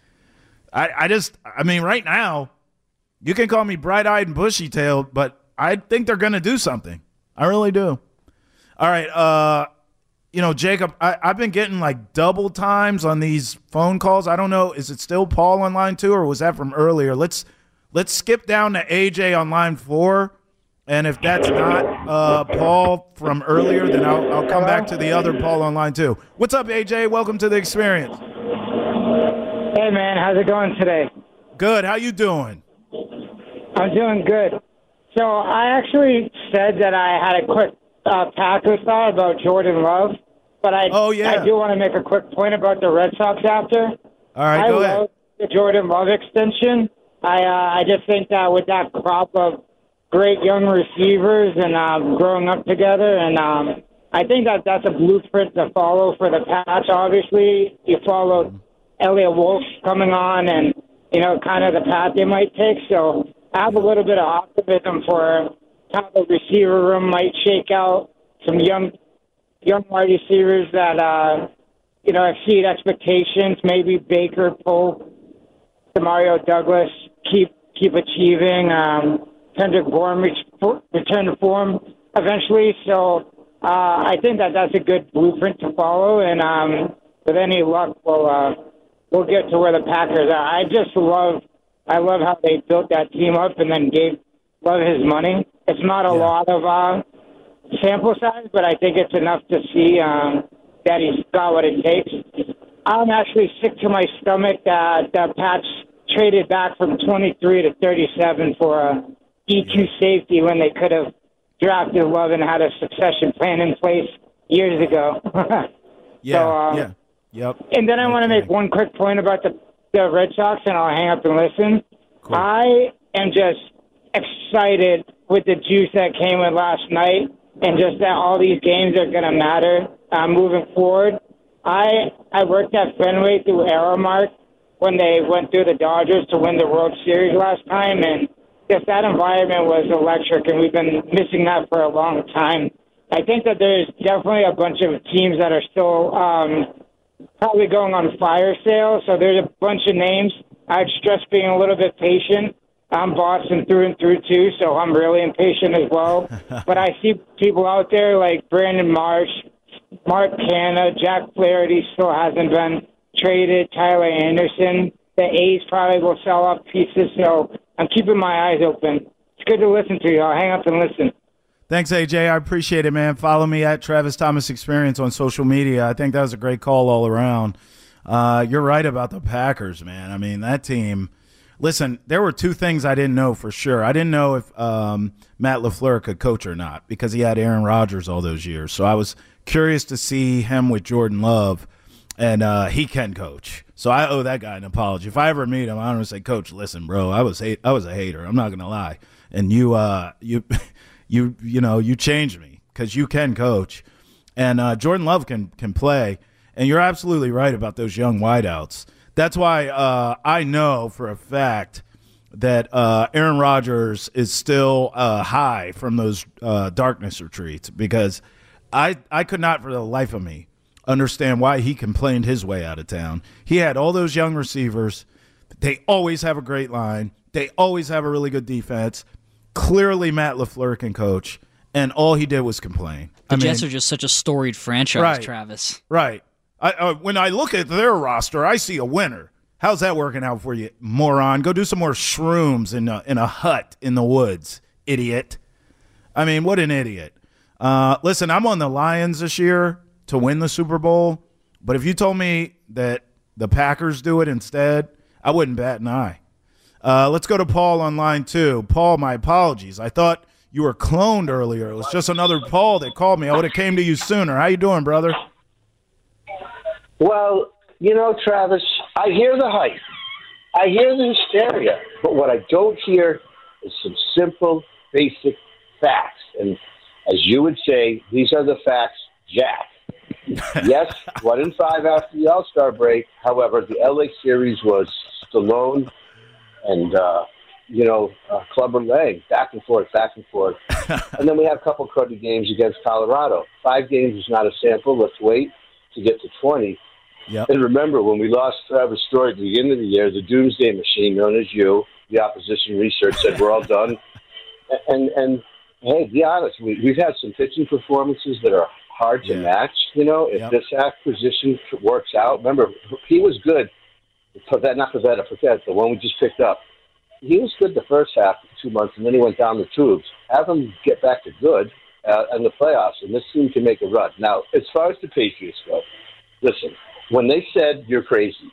[SPEAKER 6] I, I just, I mean, right now, you can call me bright-eyed and bushy-tailed, but I think they're going to do something. I really do. All right, uh, you know, Jacob, I, I've been getting like double times on these phone calls. I don't know, is it still Paul on line two or was that from earlier? Let's let's skip down to A J on line four. And if that's not uh, Paul from earlier, then I'll, I'll come back to the other Paul on line two. What's up, A J? Welcome to the experience.
[SPEAKER 13] Hey, man. How's it going today?
[SPEAKER 6] Good. How you doing?
[SPEAKER 13] I'm doing good. So I actually said that I had a quick uh, Packers thought about Jordan Love, but I,
[SPEAKER 6] oh, yeah.
[SPEAKER 13] I do want to make a quick point about the Red Sox after.
[SPEAKER 6] All right,
[SPEAKER 13] I
[SPEAKER 6] go
[SPEAKER 13] love
[SPEAKER 6] ahead.
[SPEAKER 13] the Jordan Love extension. I uh, I just think that with that crop of great young receivers and um, growing up together, and um, I think that that's a blueprint to follow for the Pats. Obviously, you followed Elliott Wolf coming on, and you know kind of the path they might take. So I have a little bit of optimism for how the receiver room might shake out. Some young young wide receivers that uh, you know exceed expectations. Maybe Baker, Pope, Demario Douglas keep keep achieving. Um, Kendrick Bourne return to form eventually. So uh, I think that that's a good blueprint to follow. And um, with any luck, we'll uh, we'll get to where the Packers are. I just love I love how they built that team up and then gave Love his money. It's not a yeah. lot of uh, sample size, but I think it's enough to see um, that he's got what it takes. I'm actually sick to my stomach that the Pats traded back from twenty-three to thirty-seven for a E two safety when they could have drafted Love and had a succession plan in place years ago.
[SPEAKER 6] yeah,
[SPEAKER 13] so, um,
[SPEAKER 6] yeah, yep.
[SPEAKER 13] And then I want to make one quick point about the, the Red Sox, and I'll hang up and listen. Cool. I am just excited with the juice that came in last night, and just that all these games are going to matter uh, moving forward. I I worked at Fenway through Aramark when they went through the Dodgers to win the World Series last time, and just that environment was electric, and we've been missing that for a long time. I think that there's definitely a bunch of teams that are still um, probably going on fire sale, so there's a bunch of names. I'd stress being a little bit patient. I'm Boston through and through, too, so I'm really impatient as well. But I see people out there like Brandon Marsh, Mark Canha, Jack Flaherty still hasn't been traded, Tyler Anderson. The A's probably will sell off pieces, so I'm keeping my eyes open. It's good to listen to you. I'll hang up and listen.
[SPEAKER 6] Thanks, A J. I appreciate it, man. Follow me at Travis Thomas Experience on social media. I think that was a great call all around. Uh, you're right about the Packers, man. I mean, that team – listen, there were two things I didn't know for sure. I didn't know if um, Matt LaFleur could coach or not because he had Aaron Rodgers all those years. So I was curious to see him with Jordan Love, and uh, he can coach. So I owe that guy an apology. If I ever meet him, I'm going to say, Coach, listen, bro, I was hate, I was a hater. I'm not going to lie. And you, uh, you, you, you know, you changed me because you can coach, and uh, Jordan Love can can play. And you're absolutely right about those young wideouts. That's why uh, I know for a fact that uh, Aaron Rodgers is still uh, high from those uh, darkness retreats because I I could not for the life of me understand why he complained his way out of town. He had all those young receivers. They always have a great line. They always have a really good defense. Clearly Matt LaFleur can coach, and all he did was complain.
[SPEAKER 8] The
[SPEAKER 6] I
[SPEAKER 8] Jets
[SPEAKER 6] mean,
[SPEAKER 8] are just such a storied franchise,
[SPEAKER 6] right,
[SPEAKER 8] Travis.
[SPEAKER 6] Right. I, uh, when I look at their roster, I see a winner. How's that working out for you, moron? Go do some more shrooms in a, in a hut in the woods, idiot. I mean, what an idiot. Uh, listen, I'm on the Lions this year to win the Super Bowl, but if you told me that the Packers do it instead, I wouldn't bat an eye. Uh, let's go to Paul on line two. Paul, my apologies. I thought you were cloned earlier. It was just another Paul that called me. I would have came to you sooner. How you doing, brother?
[SPEAKER 14] Well, you know, Travis, I hear the hype. I hear the hysteria. But what I don't hear is some simple, basic facts. And as you would say, these are the facts, Jack. Yes, one in five after the All-Star break. However, the L A series was Stallone and, uh, you know, uh, Clubber Lang, back and forth, back and forth. And then we have a couple of cruddy games against Colorado. Five games is not a sample. Let's wait to get to twenty.
[SPEAKER 6] Yep.
[SPEAKER 14] And remember, when we lost Travis Story at the beginning of the year, the doomsday machine, known as you, the opposition research, said we're all done. And, and hey, be honest, we, we've had some pitching performances that are hard to yeah. match. You know, if yep. this acquisition works out, remember, he was good. That, not Pavetta, forget the one we just picked up. He was good the first half, two months, and then he went down the tubes. Have him get back to good uh, in the playoffs, and this team can make a run. Now, as far as the Patriots go, listen, when they said you're crazy,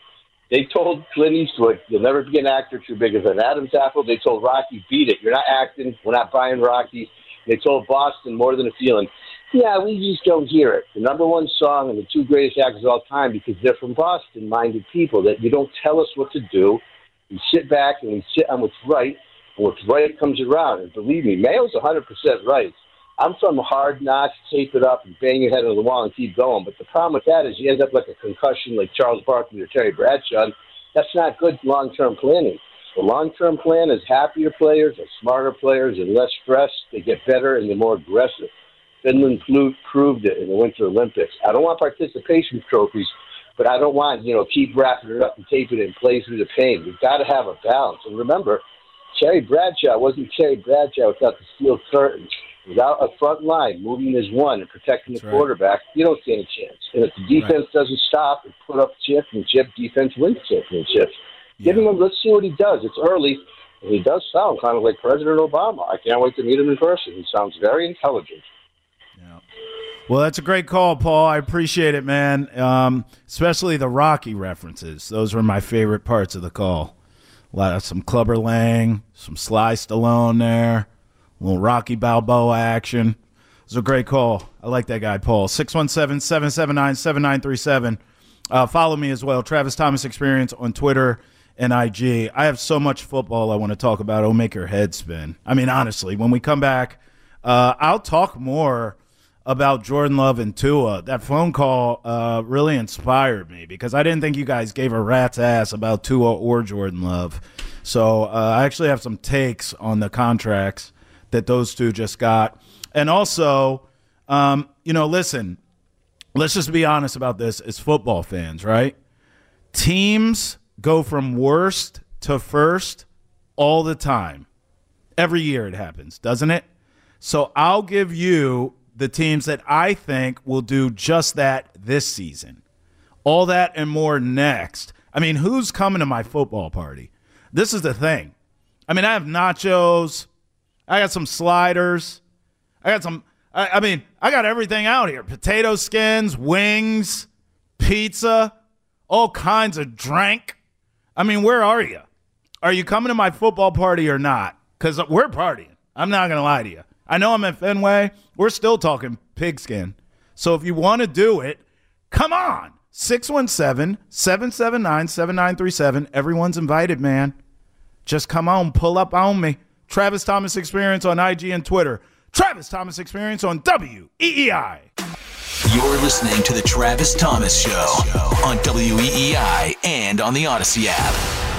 [SPEAKER 14] They told Clint Eastwood, you'll never be an actor too big as an Adam's apple. They told Rocky, beat it. You're not acting. We're not buying Rocky. They told Boston, more than a feeling. Yeah, we just don't hear it. The number one song and the two greatest actors of all time, because they're from Boston-minded people, that you don't tell us what to do. We sit back and we sit on what's right, and what's right comes around. And believe me, Mayo's one hundred percent right. I'm from Hard Knocks, tape it up, and bang your head on the wall and keep going. But the problem with that is you end up like a concussion like Charles Barkley or Terry Bradshaw. That's not good long-term planning. The long-term plan is happier players, are smarter players, and less stress. They get better and they're more aggressive. Finland proved it in the Winter Olympics. I don't want participation trophies, but I don't want, you know, keep wrapping it up and taping it and play through the pain. We've got to have a balance. And remember, Terry Bradshaw wasn't Terry Bradshaw without the steel curtains. Without a front line moving as one and protecting the That's quarterback, right. You don't stand a chance. And if the defense right. doesn't stop and put up championship, defense wins championships. Yeah. Give him, let's see what he does. It's early, and he does sound kind of like President Obama. I can't wait to meet him in person. He sounds very intelligent.
[SPEAKER 6] Yeah. Well, that's a great call, Paul. I appreciate it, man. Um, especially the Rocky references. Those were my favorite parts of the call. A lot of some Clubber Lang, some Sly Stallone there. A little Rocky Balboa action. It was a great call. I like that guy, Paul. six one seven, seven seven nine, seven nine three seven. Uh, follow me as well, Travis Thomas Experience on Twitter and I G. I have so much football I want to talk about. It'll make your head spin. I mean, honestly, when we come back, uh, I'll talk more about Jordan Love and Tua. That phone call uh, really inspired me because I didn't think you guys gave a rat's ass about Tua or Jordan Love. So uh, I actually have some takes on the contracts that those two just got. And also, um, you know, listen, let's just be honest about this as football fans, right? Teams go from worst to first all the time. Every year it happens, doesn't it? So I'll give you the teams that I think will do just that this season. All that and more next. I mean, who's coming to my football party? This is the thing. I mean, I have nachos. I got some sliders. I got some, I, I mean, I got everything out here. Potato skins, wings, pizza, all kinds of drink. I mean, where are you? Are you coming to my football party or not? Because we're partying. I'm not going to lie to you. I know I'm at Fenway. We're still talking pigskin. So if you want to do it, come on. six one seven, seven seven nine, seven nine three seven. Everyone's invited, man. Just come on. Pull up on me. Travis Thomas Experience on I G and Twitter. Travis Thomas Experience on W E E I.
[SPEAKER 5] You're listening to the Travis Thomas Show on W E E I and on the Odyssey app.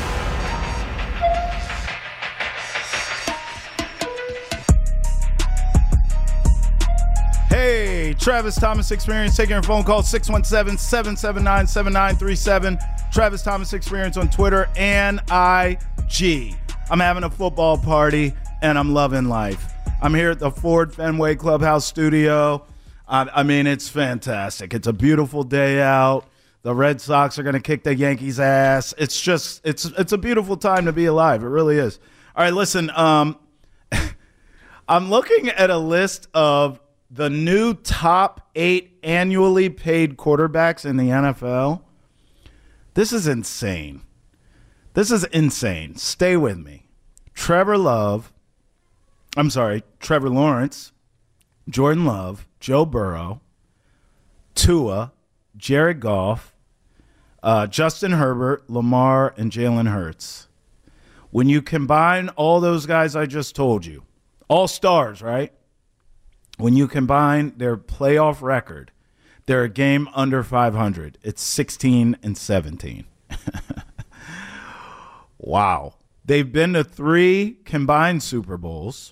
[SPEAKER 6] Hey, Travis Thomas Experience, taking your phone call, six one seven, seven seven nine, seven nine three seven. Travis Thomas Experience on Twitter and I G. I'm having a football party, and I'm loving life. I'm here at the Ford Fenway Clubhouse studio. I, I mean, it's fantastic. It's a beautiful day out. The Red Sox are going to kick the Yankees' ass. It's just, it's it's a beautiful time to be alive. It really is. All right, listen, um, I'm looking at a list of the new top eight annually paid quarterbacks in the N F L. This is insane. This is insane. Stay with me. Trevor Love, I'm sorry, Trevor Lawrence, Jordan Love, Joe Burrow, Tua, Jared Goff, uh, Justin Herbert, Lamar, and Jalen Hurts. When you combine all those guys I just told you, all stars, right? When you combine their playoff record, they're a game under five hundred. It's sixteen and seventeen. Wow. They've been to three combined Super Bowls,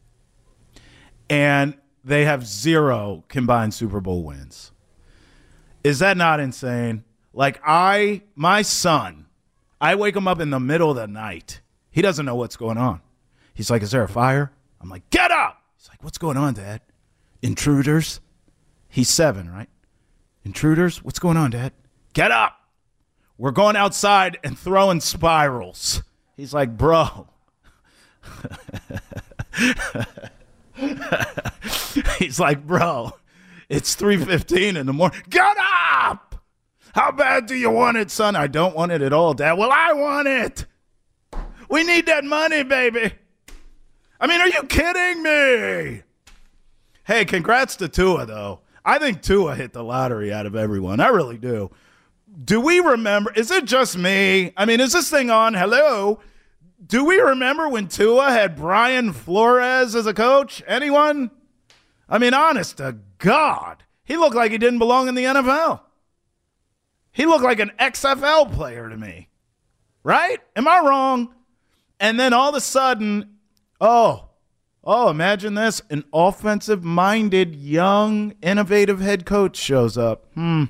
[SPEAKER 6] and they have zero combined Super Bowl wins. Is that not insane? Like, I, my son, I wake him up in the middle of the night. He doesn't know what's going on. He's like, is there a fire? I'm like, get up. He's like, what's going on, Dad? Intruders? He's seven, right? Intruders? What's going on, Dad? Get up. We're going outside and throwing spirals. He's like, bro. He's like, bro, it's three fifteen in the morning. Get up. How bad do you want it, son? I don't want it at all, Dad. Well, I want it. We need that money, baby. I mean, are you kidding me? Hey, congrats to Tua, though. I think Tua hit the lottery out of everyone. I really do. Do we remember? Is it just me? I mean, is this thing on? Hello? Do we remember when Tua had Brian Flores as a coach? Anyone? I mean, honest to God, he looked like he didn't belong in the N F L. He looked like an X F L player to me. Right? Am I wrong? And then all of a sudden, oh, oh, imagine this. An offensive-minded, young, innovative head coach shows up. Hmm.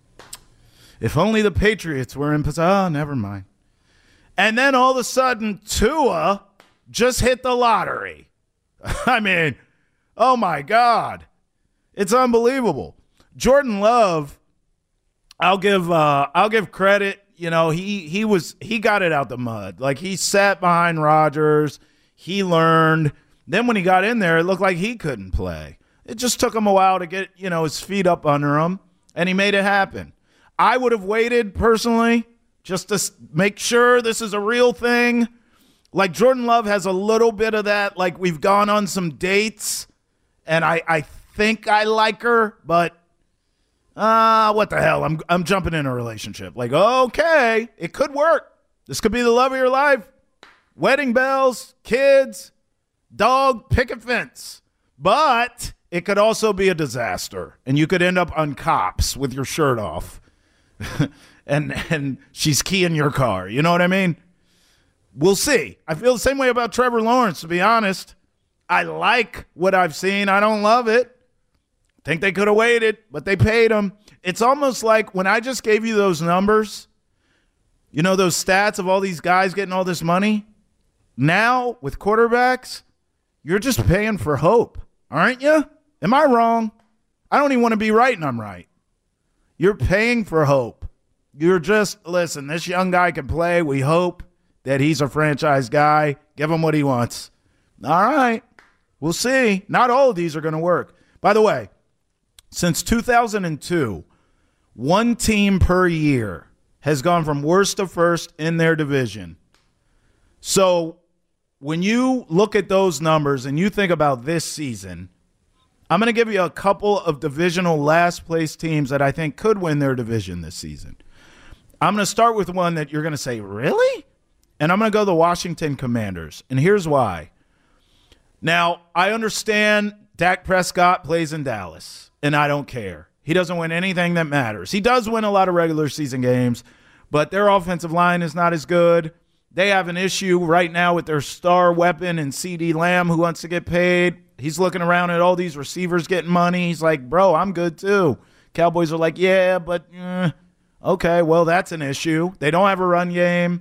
[SPEAKER 6] If only the Patriots were in possession. Oh, never mind. And then all of a sudden, Tua just hit the lottery. I mean, oh, my God. It's unbelievable. Jordan Love, I'll give uh, I'll give credit. You know, he he was he got it out the mud. Like, he sat behind Rodgers. He learned. Then when he got in there, it looked like he couldn't play. It just took him a while to get, you know, his feet up under him, and he made it happen. I would have waited personally just to make sure this is a real thing. Like, Jordan Love has a little bit of that. Like, we've gone on some dates, and I, I think I like her, but uh, what the hell? I'm I'm jumping in a relationship. Like, okay, it could work. This could be the love of your life. Wedding bells, kids, dog, picket fence. But it could also be a disaster, and you could end up on cops with your shirt off. and and she's keying your car. You know what I mean? We'll see. I feel the same way about Trevor Lawrence, to be honest. I like what I've seen. I don't love it. Think they could have waited, but they paid him. It's almost like when I just gave you those numbers, you know, those stats of all these guys getting all this money. Now, with quarterbacks, you're just paying for hope, aren't you? Am I wrong? I don't even want to be right, and I'm right. You're paying for hope. You're just, listen, this young guy can play. We hope that he's a franchise guy. Give him what he wants. All right. We'll see. Not all of these are going to work. By the way, since two thousand two, one team per year has gone from worst to first in their division. So when you look at those numbers and you think about this season, I'm going to give you a couple of divisional last-place teams that I think could win their division this season. I'm going to start with one that you're going to say, really? And I'm going to go the Washington Commanders. And here's why. Now, I understand Dak Prescott plays in Dallas, and I don't care. He doesn't win anything that matters. He does win a lot of regular season games, but their offensive line is not as good. They have an issue right now with their star weapon and CeeDee Lamb, who wants to get paid. He's looking around at all these receivers getting money. He's like, bro, I'm good too. Cowboys are like, yeah, but eh. Okay, well, that's an issue. They don't have a run game.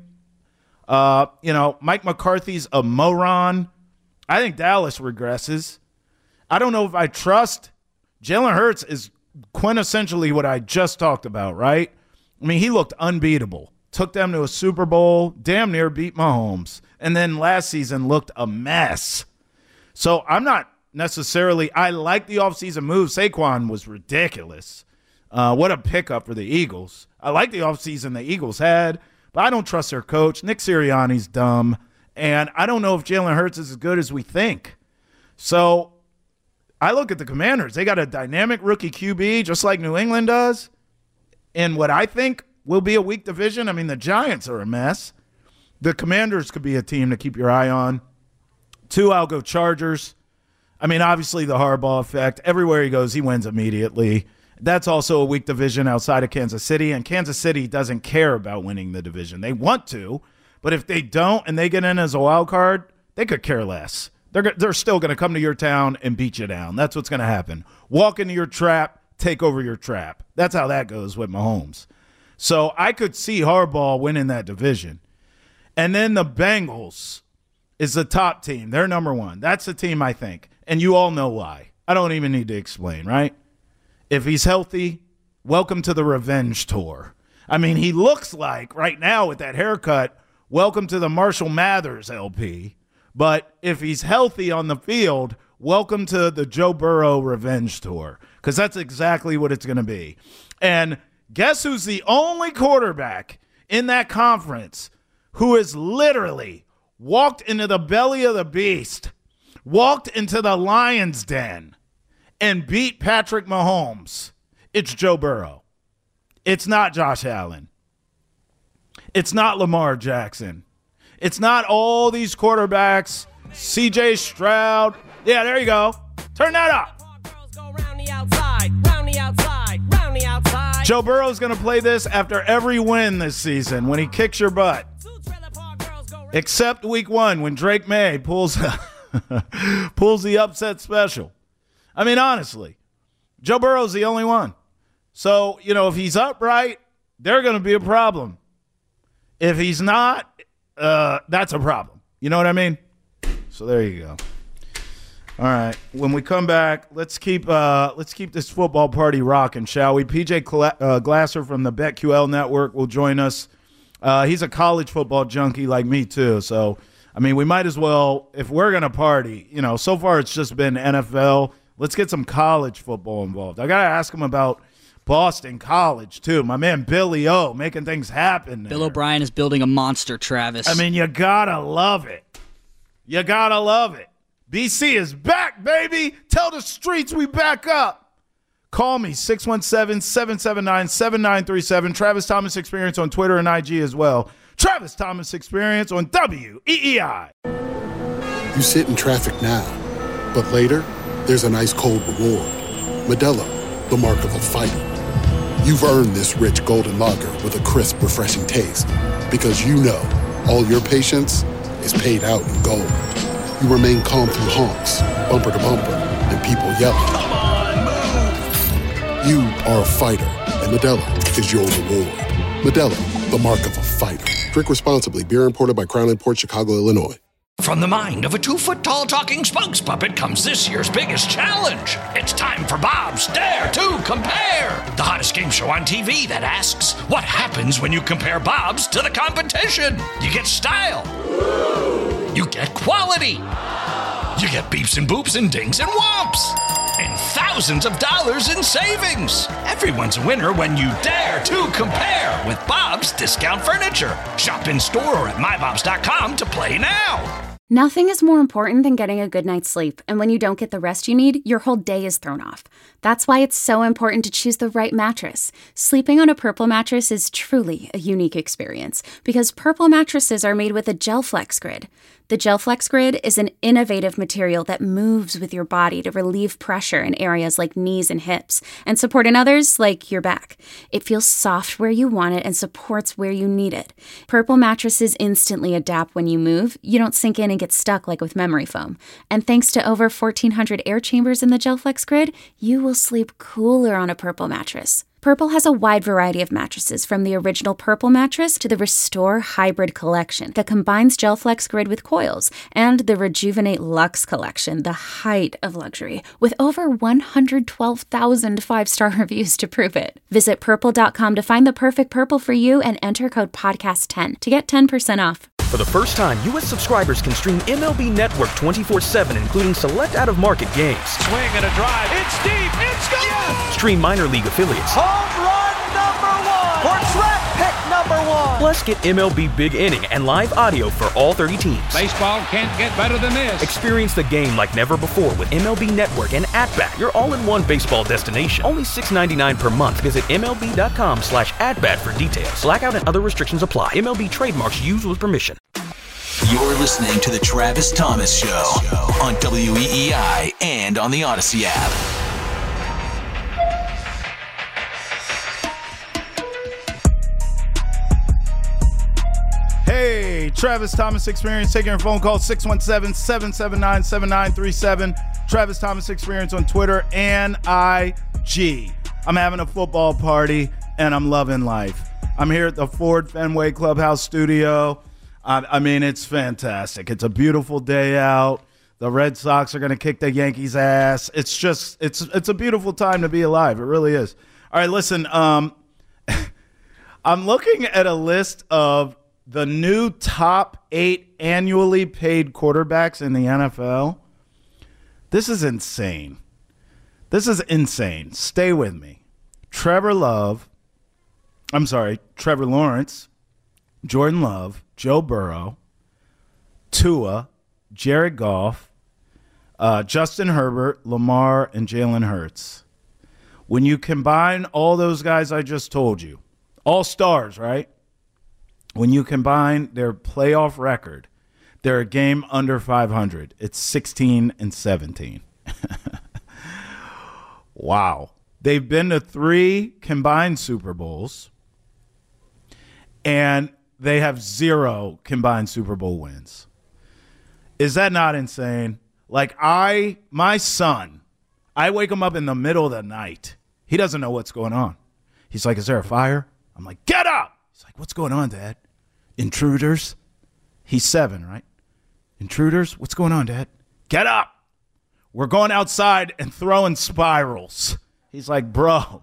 [SPEAKER 6] Uh, you know, Mike McCarthy's a moron. I think Dallas regresses. I don't know if I trust. Jalen Hurts is quintessentially what I just talked about, right? I mean, he looked unbeatable. Took them to a Super Bowl, damn near beat Mahomes, and then last season looked a mess. So I'm not necessarily – I like the offseason move. Saquon was ridiculous. Uh, what a pickup for the Eagles. I like the offseason the Eagles had, but I don't trust their coach. Nick Sirianni's dumb, and I don't know if Jalen Hurts is as good as we think. So I look at the Commanders. They got a dynamic rookie Q B just like New England does. And what I think will be a weak division, I mean, the Giants are a mess. The Commanders could be a team to keep your eye on. Two, I'll go Chargers. I mean, obviously the Harbaugh effect. Everywhere he goes, he wins immediately. That's also a weak division outside of Kansas City, and Kansas City doesn't care about winning the division. They want to, but if they don't and they get in as a wild card, they could care less. They're, they're still going to come to your town and beat you down. That's what's going to happen. Walk into your trap, take over your trap. That's how that goes with Mahomes. So I could see Harbaugh winning that division. And then the Bengals is the top team. They're number one. That's the team I think. And you all know why. I don't even need to explain, right? If he's healthy, welcome to the revenge tour. I mean, he looks like, right now with that haircut, welcome to the Marshall Mathers L P. But if he's healthy on the field, welcome to the Joe Burrow revenge tour, because that's exactly what it's going to be. And Guess who's the only quarterback in that conference who has literally walked into the belly of the beast, walked into the lion's den, and beat Patrick Mahomes? It's Joe Burrow. It's not Josh Allen. It's not Lamar Jackson. It's not all these quarterbacks, C J Stroud. Yeah, there you go. Turn that up. Joe Burrow's going to play this after every win this season when he kicks your butt. Except week one when Drake May pulls, pulls the upset special. I mean, honestly, Joe Burrow's the only one. So, you know, if he's upright, they're going to be a problem. If he's not, uh, that's a problem. You know what I mean? So there you go. All right. When we come back, let's keep uh, let's keep this football party rocking, shall we? P J Cla- uh, Glasser from the BetQL Network will join us. Uh, he's a college football junkie like me too. So, I mean, we might as well, if we're going to party, you know, so far it's just been N F L. Let's get some college football involved. I got to ask him about Boston College, too. My man Billy O making things happen there.
[SPEAKER 8] Bill O'Brien is building a monster, Travis.
[SPEAKER 6] I mean, you got to love it. You got to love it. B C is back, baby. Tell the streets we back up. Call me, six one seven, seven seven nine, seven nine three seven. Travis Thomas Experience on Twitter and I G as well. Travis Thomas Experience on W E E I.
[SPEAKER 10] You sit in traffic now, but later, there's an ice-cold reward. Modelo, the mark of a fighter. You've earned this rich golden lager with a crisp, refreshing taste. Because you know, all your patience is paid out in gold. You remain calm through honks, bumper to bumper, and people yelling. Come on, move! You are a fighter, and Modelo is your reward. Modelo, the mark of a fighter. Drink responsibly. Beer imported by Crown Imports, Chicago, Illinois.
[SPEAKER 4] From the mind of a two-foot-tall talking spokes puppet comes this year's biggest challenge. It's time for Bob's Dare to Compare, the hottest game show on T V that asks, what happens when you compare Bob's to the competition? You get style. You get quality. You get beeps and boops and dings and whomps. And thousands of dollars in savings. Everyone's a winner when you dare to compare with Bob's Discount Furniture. Shop in store or at my bobs dot com to play now.
[SPEAKER 1] Nothing is more important than getting a good night's sleep, and when you don't get the rest you need, your whole day is thrown off. That's why it's so important to choose the right mattress. Sleeping on a Purple mattress is truly a unique experience, because Purple mattresses are made with a GelFlex Grid. The GelFlex Grid is an innovative material that moves with your body to relieve pressure in areas like knees and hips, and support in others like your back. It feels soft where you want it and supports where you need it. Purple mattresses instantly adapt when you move. You don't sink in and get stuck like with memory foam. And thanks to over fourteen hundred air chambers in the GelFlex Grid, you will sleep cooler on a Purple mattress. Purple has a wide variety of mattresses, from the original Purple mattress to the Restore Hybrid collection that combines GelFlex Grid with coils, and the Rejuvenate Luxe collection, the height of luxury, with over one hundred twelve thousand five-star reviews to prove it. Visit purple dot com to find the perfect Purple for you and enter code podcast ten to get ten percent off.
[SPEAKER 2] For the first time, U S subscribers can stream M L B Network twenty-four seven, including select out-of-market games.
[SPEAKER 3] Swing and a drive. It's deep. It's gone. Yes.
[SPEAKER 2] Stream minor league affiliates.
[SPEAKER 3] Home run number one. Or draft pick number one.
[SPEAKER 2] Plus, get M L B Big Inning and live audio for all thirty teams.
[SPEAKER 9] Baseball can't get better than this.
[SPEAKER 2] Experience the game like never before with M L B Network and At-Bat, your all-in-one baseball destination. Only six dollars and ninety-nine cents per month. Visit M L B dot com slash at-bat for details. Blackout and other restrictions apply. M L B trademarks used with permission.
[SPEAKER 5] You're listening to The Travis Thomas Show on W E E I and on the Odyssey app.
[SPEAKER 6] Hey, Travis Thomas Experience, taking your phone call, six one seven, seven seven nine, seven nine three seven. Travis Thomas Experience on Twitter and I G. I'm having a football party, and I'm loving life. I'm here at the Ford Fenway Clubhouse studio. I mean, it's fantastic. It's a beautiful day out. The Red Sox are going to kick the Yankees' ass. It's just, it's it's a beautiful time to be alive. It really is. All right, listen, um, I'm looking at a list of the new top eight annually paid quarterbacks in the N F L. This is insane. This is insane. Stay with me. Trevor Love, I'm sorry, Trevor Lawrence, Jordan Love, Joe Burrow, Tua, Jared Goff, uh, Justin Herbert, Lamar, and Jalen Hurts. When you combine all those guys I just told you, all stars, right? When you combine their playoff record, they're a game under five hundred. It's sixteen and seventeen. Wow. They've been to three combined Super Bowls, and they have zero combined Super Bowl wins. Is that not insane? Like, I, my son, I wake him up in the middle of the night. He doesn't know what's going on. He's like, is there a fire? I'm like, get up. He's like, what's going on, Dad? Intruders? He's seven, right? Intruders? What's going on, Dad? Get up. We're going outside and throwing spirals. He's like, bro.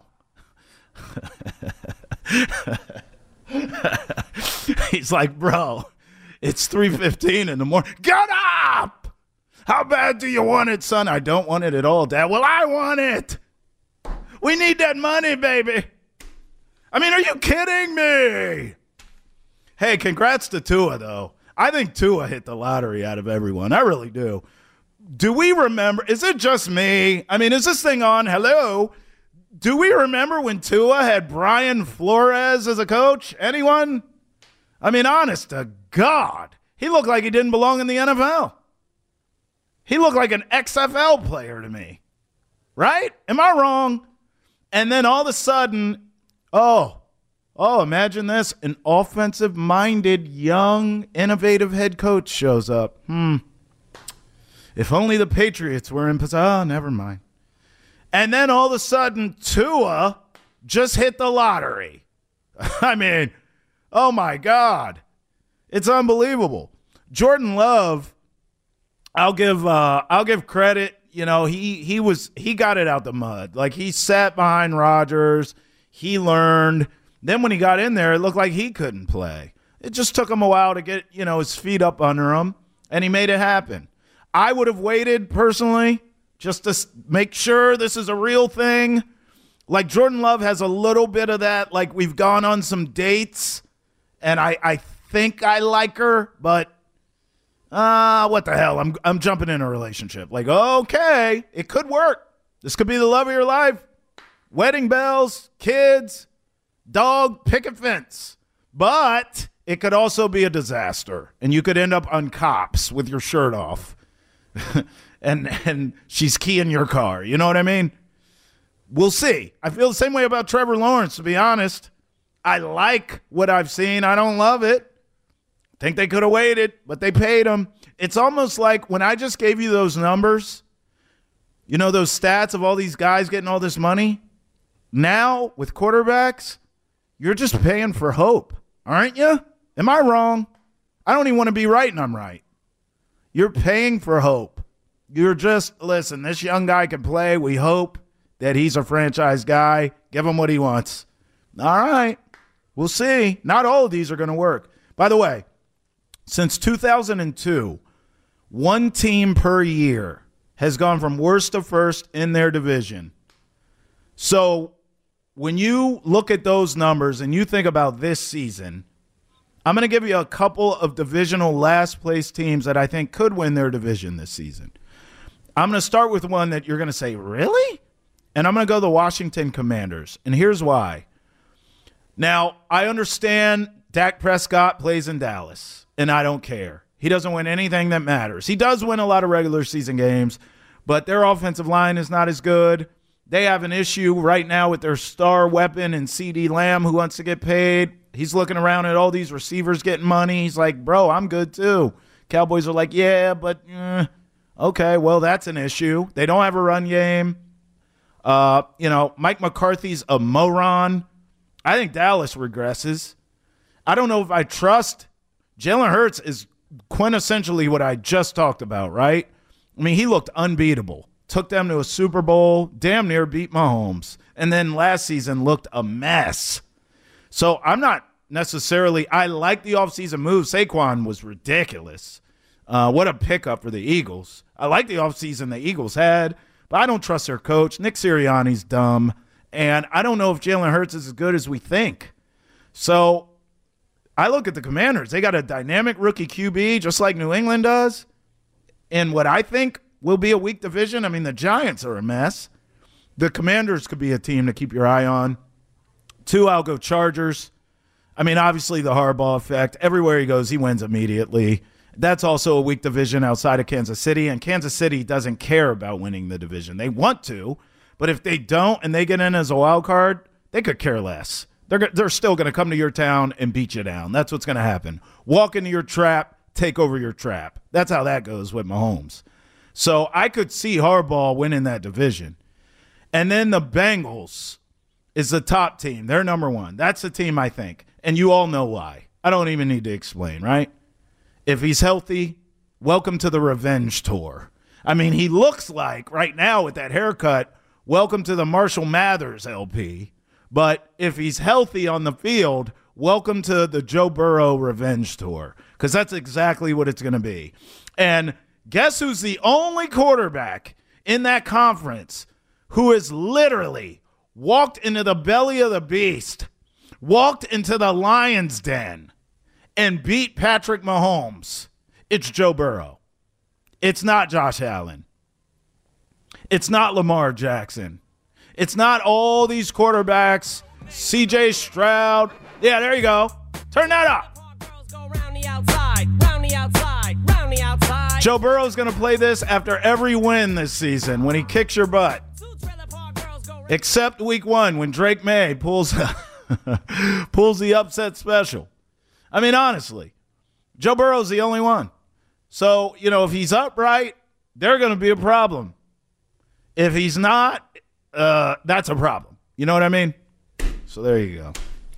[SPEAKER 6] He's like, bro, it's three fifteen in the morning. Get up! How bad do you want it, son? I don't want it at all, Dad. Well, I want it. We need that money, baby. I mean, are you kidding me? Hey, congrats to Tua, though. I think Tua hit the lottery out of everyone. I really do. Do we remember? Is it just me? I mean, is this thing on? Hello? Do we remember when Tua had Brian Flores as a coach? Anyone? I mean, honest to God, he looked like he didn't belong in the N F L. He looked like an X F L player to me. Right? Am I wrong? And then all of a sudden, oh, oh, imagine this. An offensive-minded, young, innovative head coach shows up. Hmm. If only the Patriots were in possession. Oh, never mind. And then all of a sudden, Tua just hit the lottery. I mean, oh, my God. It's unbelievable. Jordan Love, I'll give uh, I'll give credit. You know, he he was he got it out the mud. Like, he sat behind Rodgers. He learned. Then when he got in there, it looked like he couldn't play. It just took him a while to get, you know, his feet up under him, and he made it happen. I would have waited personally just to make sure this is a real thing. Like, Jordan Love has a little bit of that. Like, we've gone on some dates, and I, I think I like her, but uh, what the hell? I'm I'm jumping in a relationship. Like, okay, it could work. This could be the love of your life. Wedding bells, kids, dog, picket fence. But it could also be a disaster, and you could end up on cops with your shirt off. and and she's keying your car. You know what I mean? We'll see. I feel the same way about Trevor Lawrence, to be honest. I like what I've seen. I don't love it. Think they could have waited, but they paid him. It's almost like when I just gave you those numbers, you know, those stats of all these guys getting all this money. Now, with quarterbacks, you're just paying for hope, aren't you? Am I wrong? I don't even want to be right, and I'm right. You're paying for hope. You're just, listen, this young guy can play. We hope that he's a franchise guy. Give him what he wants. All right. We'll see. Not all of these are going to work. By the way, since two thousand two, one team per year has gone from worst to first in their division. So when you look at those numbers and you think about this season, I'm going to give you a couple of divisional last place teams that I think could win their division this season. I'm going to start with one that you're going to say, really? And I'm going to go the Washington Commanders. And here's why. Now, I understand Dak Prescott plays in Dallas, and I don't care. He doesn't win anything that matters. He does win a lot of regular season games, but their offensive line is not as good. They have an issue right now with their star weapon and CeeDee Lamb, who wants to get paid. He's looking around at all these receivers getting money. He's like, bro, I'm good too. Cowboys are like, yeah, but eh. Okay, well, that's an issue. They don't have a run game. Uh, you know, Mike McCarthy's a moron. I think Dallas regresses. I don't know if I trust. Jalen Hurts is quintessentially what I just talked about, right? I mean, he looked unbeatable. Took them to a Super Bowl, damn near beat Mahomes, and then last season looked a mess. So I'm not necessarily – I like the offseason move. Saquon was ridiculous. Uh, what a pickup for the Eagles. I like the offseason the Eagles had, but I don't trust their coach. Nick Sirianni's dumb, and I don't know if Jalen Hurts is as good as we think. So I look at the Commanders. They got a dynamic rookie Q B, just like New England does, in what I think will be a weak division. I mean, the Giants are a mess. The Commanders could be a team to keep your eye on. Two, I'll go Chargers. I mean, obviously the Harbaugh effect. Everywhere he goes, he wins immediately. That's also a weak division outside of Kansas City, and Kansas City doesn't care about winning the division. They want to, but if they don't and they get in as a wild card, they could care less. They're, they're still going to come to your town and beat you down. That's what's going to happen. Walk into your trap, take over your trap. That's how that goes with Mahomes. So I could see Harbaugh winning that division. And then the Bengals is the top team. They're number one. That's the team, I think. And you all know why. I don't even need to explain, right? If he's healthy, welcome to the revenge tour. I mean, he looks like, right now with that haircut, welcome to the Marshall Mathers L P. But if he's healthy on the field, welcome to the Joe Burrow revenge tour, because that's exactly what it's going to be. And guess who's the only quarterback in that conference who has literally walked into the belly of the beast, walked into the lion's den, and beat Patrick Mahomes? It's Joe Burrow. It's not Josh Allen. It's not Lamar Jackson. It's not all these quarterbacks, C J Stroud. Yeah, there you go. Turn that up. Joe Burrow's going to play this after every win this season when he kicks your butt. Except week one when Drake May pulls, pulls the upset special. I mean, honestly, Joe Burrow's the only one. So, you know, if he's upright, they're going to be a problem. If he's not, uh, that's a problem. You know what I mean? So there you go.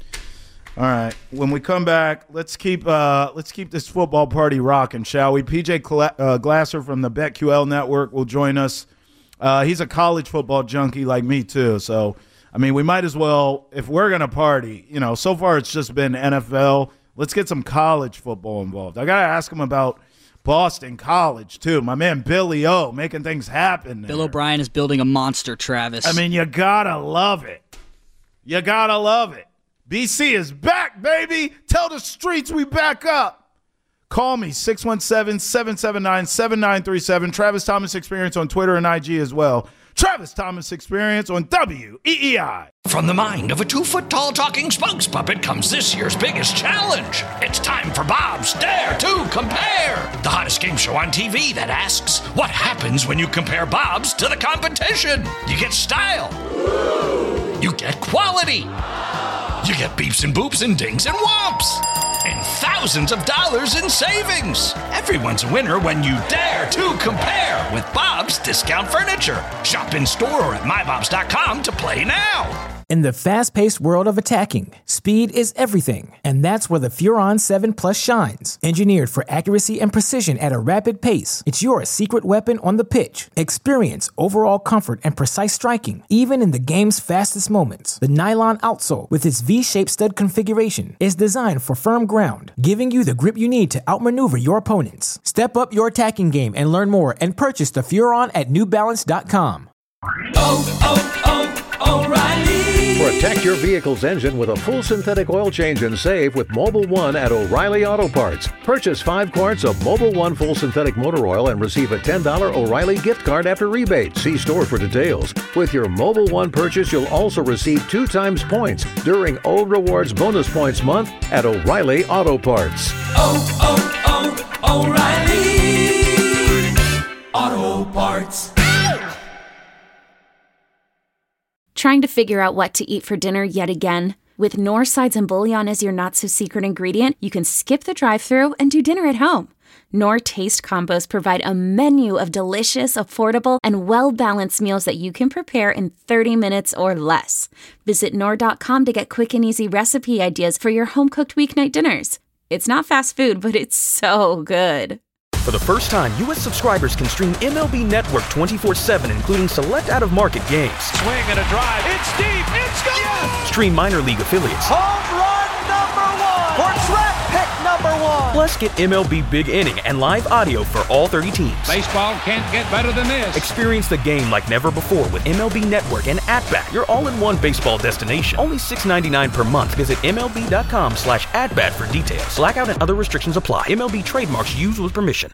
[SPEAKER 6] All right. When we come back, let's keep uh, let's keep this football party rocking, shall we? P J Cla- uh, Glasser from the BetQL Network will join us. Uh, he's a college football junkie like me too. So, I mean, we might as well, if we're going to party, you know, so far it's just been N F L. Let's get some college football involved. I got to ask him about Boston College, too. My man Billy O making things happen there.
[SPEAKER 8] Bill O'Brien is building a monster, Travis.
[SPEAKER 6] I mean, you got to love it. You got to love it. B C is back, baby. Tell the streets we back up. Call me, six one seven, seven seven nine, seven nine three seven. Travis Thomas Experience on Twitter and I G as well. Travis Thomas Experience on W E E I.
[SPEAKER 4] From the mind of a two-foot-tall talking spokes puppet comes this year's biggest challenge. It's time for Bob's Dare to Compare, the hottest game show on T V that asks, what happens when you compare Bob's to the competition? You get style. You get quality. You get beeps and boops and dings and whomps. And thousands of dollars in savings. Everyone's a winner when you dare to compare with Bob's Discount Furniture. Shop in store or at my bobs dot com to play now.
[SPEAKER 15] In the fast-paced world of attacking, speed is everything, and that's where the Furon seven Plus shines. Engineered for accuracy and precision at a rapid pace, it's your secret weapon on the pitch. Experience overall comfort and precise striking, even in the game's fastest moments. The nylon outsole, with its V-shaped stud configuration, is designed for firm ground, giving you the grip you need to outmaneuver your opponents. Step up your attacking game and learn more and purchase the Furon at new balance dot com.
[SPEAKER 16] Oh, oh, oh, O'Reilly! Protect your vehicle's engine with a full synthetic oil change and save with Mobil one at O'Reilly Auto Parts. Purchase five quarts of Mobil one full synthetic motor oil and receive a ten dollars O'Reilly gift card after rebate. See store for details. With your Mobil one purchase, you'll also receive two times points during O Rewards Bonus Points Month at O'Reilly Auto Parts.
[SPEAKER 3] Oh, oh, oh, O'Reilly Auto Parts.
[SPEAKER 1] Trying to figure out what to eat for dinner yet again? With Knorr sides and bouillon as your not-so-secret ingredient, you can skip the drive-thru and do dinner at home. Knorr Taste Combos provide a menu of delicious, affordable, and well-balanced meals that you can prepare in thirty minutes or less. Visit Knorr dot com to get quick and easy recipe ideas for your home-cooked weeknight dinners. It's not fast food, but it's so good.
[SPEAKER 2] For the first time, U S subscribers can stream M L B Network twenty-four seven, including select out-of-market games.
[SPEAKER 3] Swing and a drive. It's deep. It's gone.
[SPEAKER 2] Stream minor league affiliates.
[SPEAKER 3] Home run number one for draft pick number number one.
[SPEAKER 2] Plus, get M L B Big Inning and live audio for all thirty teams.
[SPEAKER 9] Baseball can't get better than this.
[SPEAKER 2] Experience the game like never before with M L B Network and At-Bat, your all-in-one baseball destination. Only six ninety-nine per month. Visit MLB.com slash at-bat for details. Blackout and other restrictions apply. M L B trademarks used with permission.